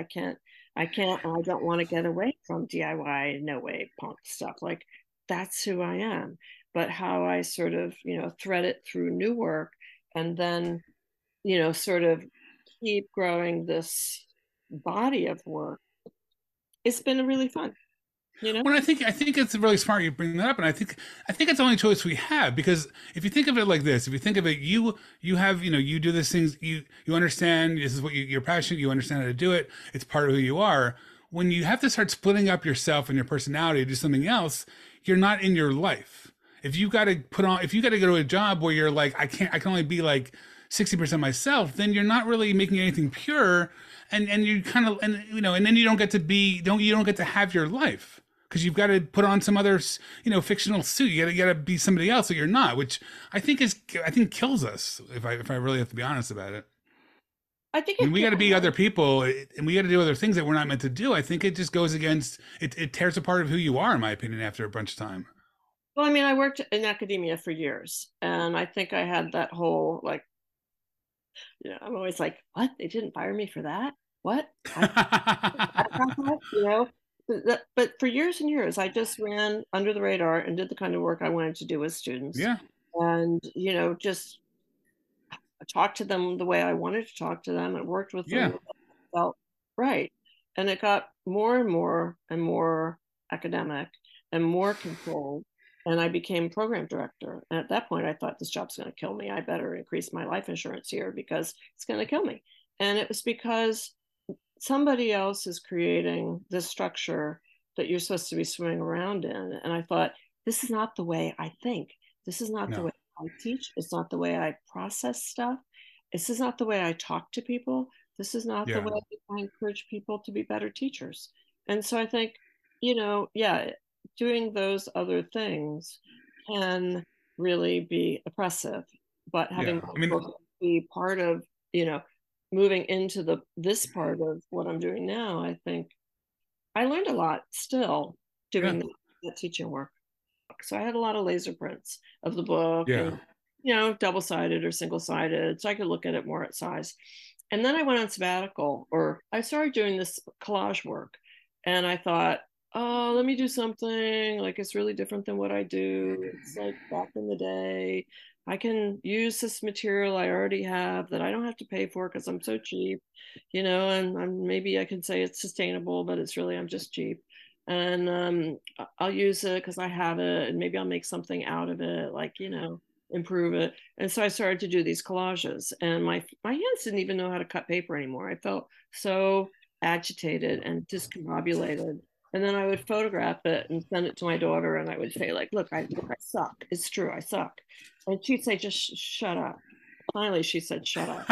I don't want to get away from DIY, no way punk stuff. Like that's who I am. But how I sort of, thread it through new work and then, sort of keep growing this body of work, it's been really fun, you know? Well, I think it's really smart you bring that up, and I think it's the only choice we have, because if you think of it like this, if you think of it, you have, you do these things, you understand this is what you're passionate, you understand how to do it, it's part of who you are. When you have to start splitting up yourself and your personality to do something else, you're not in your life. If you got to go to a job where you're like, I can only be like 60% myself, then you're not really making anything pure, and you kind of, and then you don't get to have your life, because you've got to put on some other, fictional suit. You got to be somebody else that you're not, which I think kills us, if I really have to be honest about it. I think When it we got to be can. other people, and we got to do other things that we're not meant to do, I think it just goes against it. It tears apart of who you are, in my opinion, after a bunch of time. Well, I mean, I worked in academia for years, and I think I had that whole like, I'm always like, what? They didn't fire me for that? What? You know? But for years and years, I just ran under the radar and did the kind of work I wanted to do with students, Yeah, and just talked to them the way I wanted to talk to them, and worked with them the yeah, way I felt right. And it got more and more and more academic and more controlled. And I became program director. And at that point, I thought this job's going to kill me. I better increase my life insurance here because it's going to kill me. And it was because somebody else is creating this structure that you're supposed to be swimming around in. And I thought, this is not the way I think. This is not the no, way I teach. It's not the way I process stuff. This is not the way I talk to people. This is not the yeah. way I encourage people to be better teachers. And so I think, yeah, doing those other things can really be oppressive, but having Yeah. I mean, be part of, you know, moving into this part of what I'm doing now, I think I learned a lot still yeah, doing that teaching work. So I had a lot of laser prints of the book yeah. and, double sided or single sided. So I could look at it more at size. And then I went on sabbatical, or I started doing this collage work. And I thought, oh, let me do something like it's really different than what I do. It's like back in the day. I can use this material I already have that I don't have to pay for because I'm so cheap, and maybe I can say it's sustainable, but it's really I'm just cheap. And I'll use it because I have it, and maybe I'll make something out of it, like improve it. And so I started to do these collages, and my hands didn't even know how to cut paper anymore. I felt so agitated and discombobulated. And then I would photograph it and send it to my daughter, and I would say, like, look, I suck. It's true, I suck. And she'd say, just shut up. Finally, she said, shut up.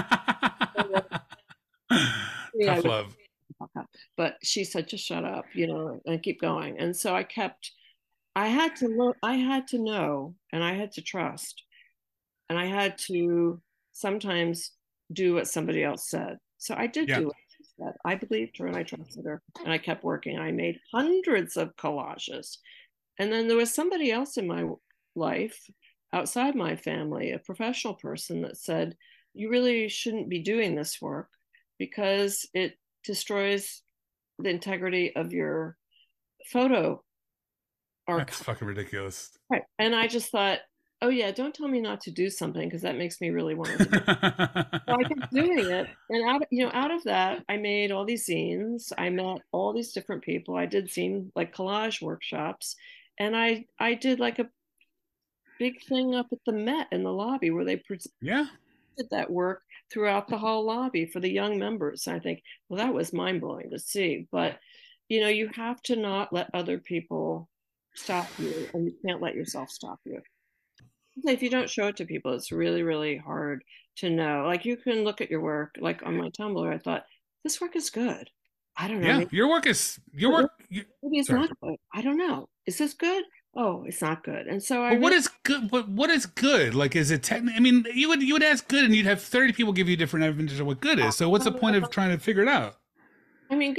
Yeah, I Tough would, love. but she said, just shut up, and keep going. And so I had to look, I had to know, and I had to trust, and I had to sometimes do what somebody else said. So I did Yeah. do what she said. I believed her and I trusted her, and I kept working. I made hundreds of collages. And then there was somebody else in my life outside my family, a professional person that said, you really shouldn't be doing this work because it destroys the integrity of your photo That's archive. fucking ridiculous. Right. And I just thought, oh yeah, don't tell me not to do something because that makes me really want to do it. So I kept doing it. And out of that, I made all these zines. I met all these different people. I did zine like collage workshops. And I did like a big thing up at the Met in the lobby where they presented Yeah. that work throughout the whole lobby for the young members. And I think, well, that was mind blowing to see. But you have to not let other people stop you, and you can't let yourself stop you. If you don't show it to people, it's really, really hard to know. Like you can look at your work, like on my Tumblr, I thought, this work is good. I don't know. Yeah. Maybe, maybe it's Sorry. not good. I don't know. Is this good? Oh, it's not good. And so I But what really, is good? What is good? Like, is it technically? I mean, you would ask good, and you'd have 30 people give you different definitions of what good is. So what's the point of trying to figure it out? I mean,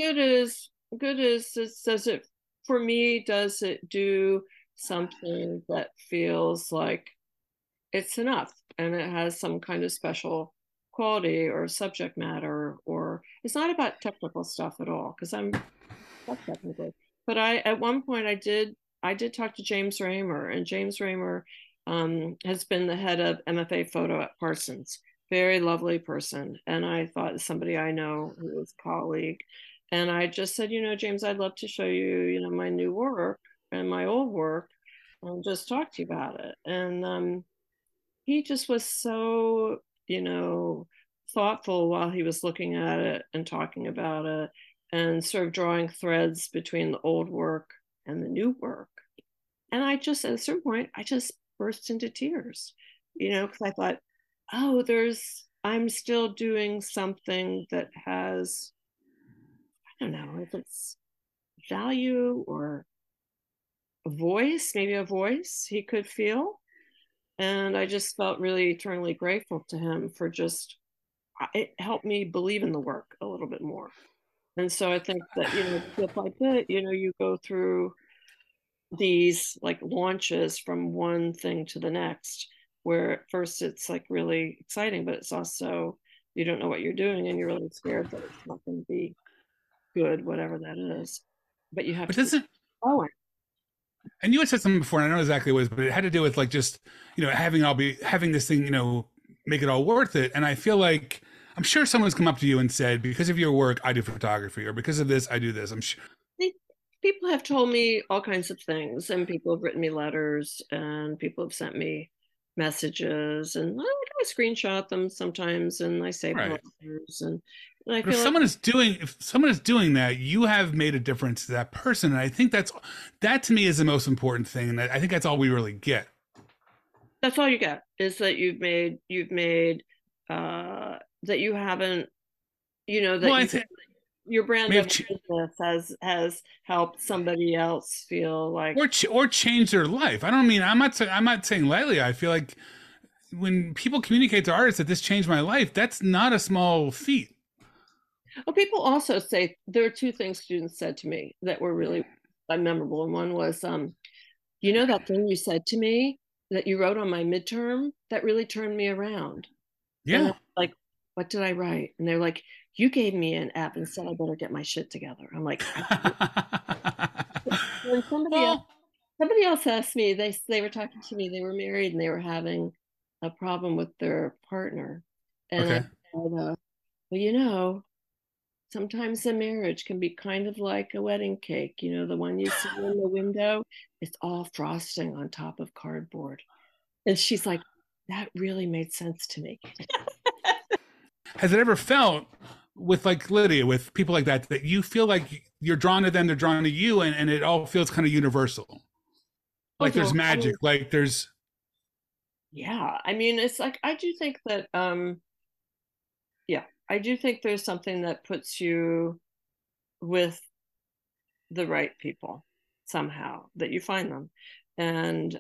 does it, for me, does it do something that feels like it's enough and it has some kind of special quality or subject matter, or it's not about technical stuff at all because I'm not technical. But at one point I did talk to James Raymer, and James Raymer has been the head of MFA photo at Parsons. Very lovely person. And I thought somebody I know who was a colleague. And I just said, James, I'd love to show you, my new work and my old work and just talk to you about it. And he just was so, thoughtful while he was looking at it and talking about it and sort of drawing threads between the old work and the new work. And at a certain point, I just burst into tears, because I thought, oh, I'm still doing something that has, I don't know if it's value or a voice he could feel. And I just felt really eternally grateful to him for just, it helped me believe in the work a little bit more. And so I think that, bit by bit, you go through these like launches from one thing to the next, where at first it's like really exciting, but it's also, you don't know what you're doing and you're really scared that it's not going to be good, whatever that is. But you have But to keep doesn't going. and you had said something before, and I know exactly what it was, but it had to do with like just having this thing, make it all worth it. And I feel like I'm sure someone's come up to you and said, because of your work, I do photography, or because of this, I do this. I'm sure. People have told me all kinds of things, and people have written me letters, and people have sent me messages, and I screenshot them sometimes, and I save them Right. letters, and I But if feel like someone is doing that, you have made a difference to that person, and I think that to me is the most important thing, and I think that's all we really get. that's all you get is that that you haven't, Well, that I you think your brand may have of business has helped somebody else feel like, or change their life. I don't mean I'm not saying lightly. I feel like when people communicate to artists that this changed my life, that's not a small feat. well, people also say there are two things students said to me that were really memorable, and one was, that thing you said to me that you wrote on my midterm that really turned me around. And I'm Yeah. like, what did I write? And they're like, you gave me an app and said I better get my shit together. I'm like, when Well, somebody else asked me, they were talking to me, they were married and they were having a problem with their partner. And I okay. said, well, sometimes a marriage can be kind of like a wedding cake, the one you see in the window, it's all frosting on top of cardboard. And she's like, that really made sense to me. Has it ever felt with like Lydia, with people like that you feel like you're drawn to them, they're drawn to you, and it all feels kind of universal. Like Okay, there's well, I magic, mean, like there's yeah, I mean, it's like I do think that, yeah, I do think there's something that puts you with the right people somehow, that you find them, and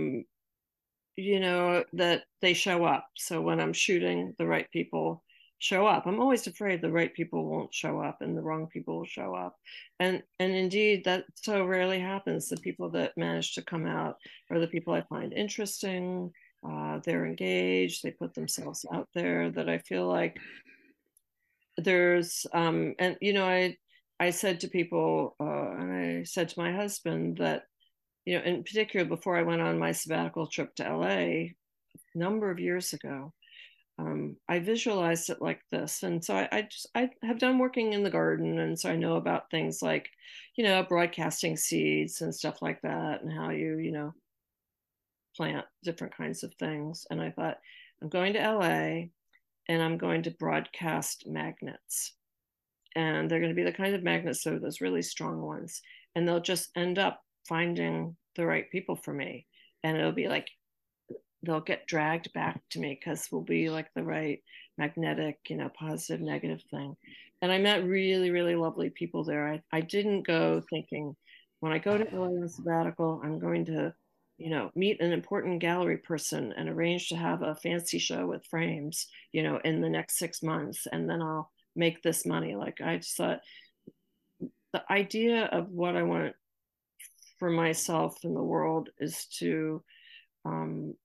that they show up. So when I'm shooting, the right people show up. I'm always afraid the right people won't show up and the wrong people will show up. And indeed that so rarely happens. The people that manage to come out are the people I find interesting. They're engaged, they put themselves out there, that I feel like there's and I said to people, and I said to my husband that, in particular, before I went on my sabbatical trip to LA a number of years ago, I visualized it like this. And so I have done working in the garden. And so I know about things like, broadcasting seeds and stuff like that, and how you plant different kinds of things. And I thought, I'm going to LA and I'm going to broadcast magnets. And they're going to be the kind of magnets that are those really strong ones. And they'll just end up finding the right people for me. And it'll be like they'll get dragged back to me because we'll be like the right magnetic, positive, negative thing. And I met really, really lovely people there. I didn't go thinking, when I go to LA on sabbatical, I'm going to, meet an important gallery person and arrange to have a fancy show with frames, in the next 6 months, and then I'll make this money. Like, I just thought the idea of what I want for myself in the world is to um,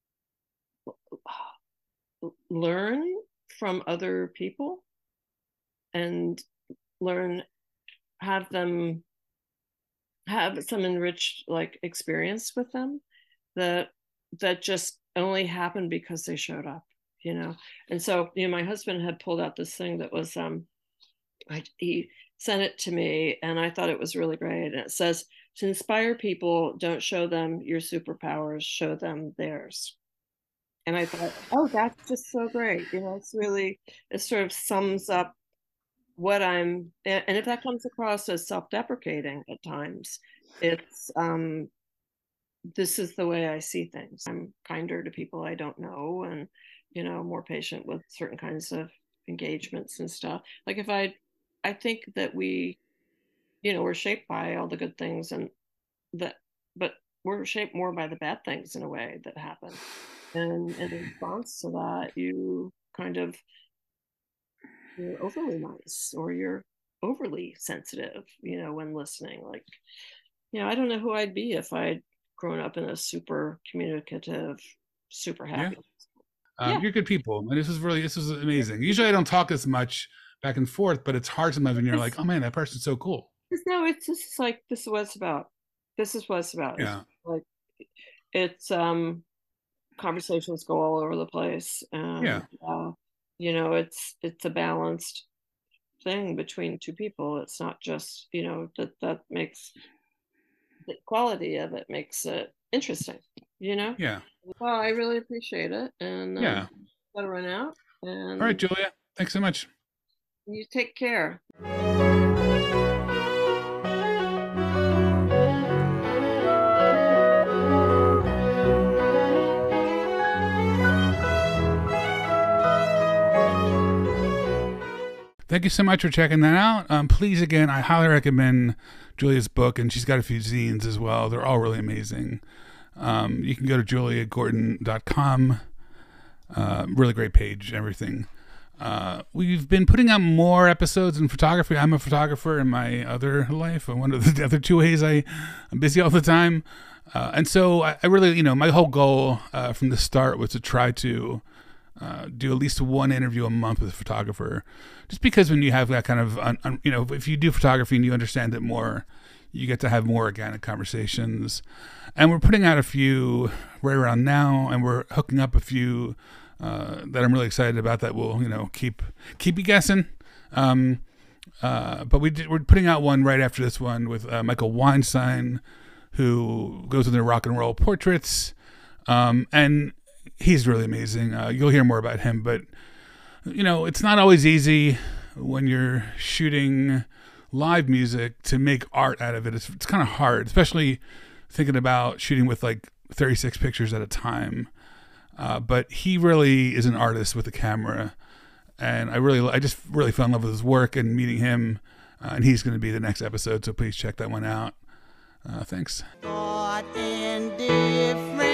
learn from other people and learn, have them have some enriched like experience with them that just only happened because they showed up. And so my husband had pulled out this thing that was he sent it to me, and I thought it was really great. And it says, to inspire people, don't show them your superpowers, show them theirs. And I thought, oh, that's just so great. It sort of sums up what I'm, and if that comes across as self-deprecating at times, it's, this is the way I see things. I'm kinder to people I don't know, and, more patient with certain kinds of engagements and stuff. Like I think that we're shaped by all the good things, and that, but we're shaped more by the bad things in a way that happen. And in response to that, you kind of, you're overly nice, or you're overly sensitive, when listening. Like, I don't know who I'd be if I'd grown up in a super communicative, super happy. Yeah. You're good people. And this is amazing. Usually I don't talk as much back and forth, but it's hard sometimes when you're like, oh man, that person's so cool. No, it's just like, this is what it's about. This is what it's about. Yeah. Like, it's conversations go all over the place. And it's a balanced thing between two people. It's not just, that makes the quality of it makes it interesting, Yeah. Well, I really appreciate it. And Yeah. gotta run out. And All right, Julia. Thanks so much. you take care. Thank you so much for checking that out. Please, again, I highly recommend Julia's book, and she's got a few zines as well. They're all really amazing. You can go to juliagordon.com. Really great page, everything. We've been putting out more episodes in photography. I'm a photographer in my other life. One of the other 2 ways I'm busy all the time. And so I really, my whole goal from the start was to try to do at least one interview a month with a photographer, just because when you have that kind of, if you do photography and you understand it more, you get to have more organic conversations. And we're putting out a few right around now, and we're hooking up a few that I'm really excited about that will, keep you guessing. But we're putting out one right after this one with Michael Weinstein, who goes into rock and roll portraits. And he's really amazing. You'll hear more about him, but it's not always easy when you're shooting live music to make art out of it. It's kind of hard, especially thinking about shooting with like 36 pictures at a time. But he really is an artist with a camera, and I just really fell in love with his work and meeting him. And he's going to be the next episode, so please check that one out. Thanks. Thought indifferent.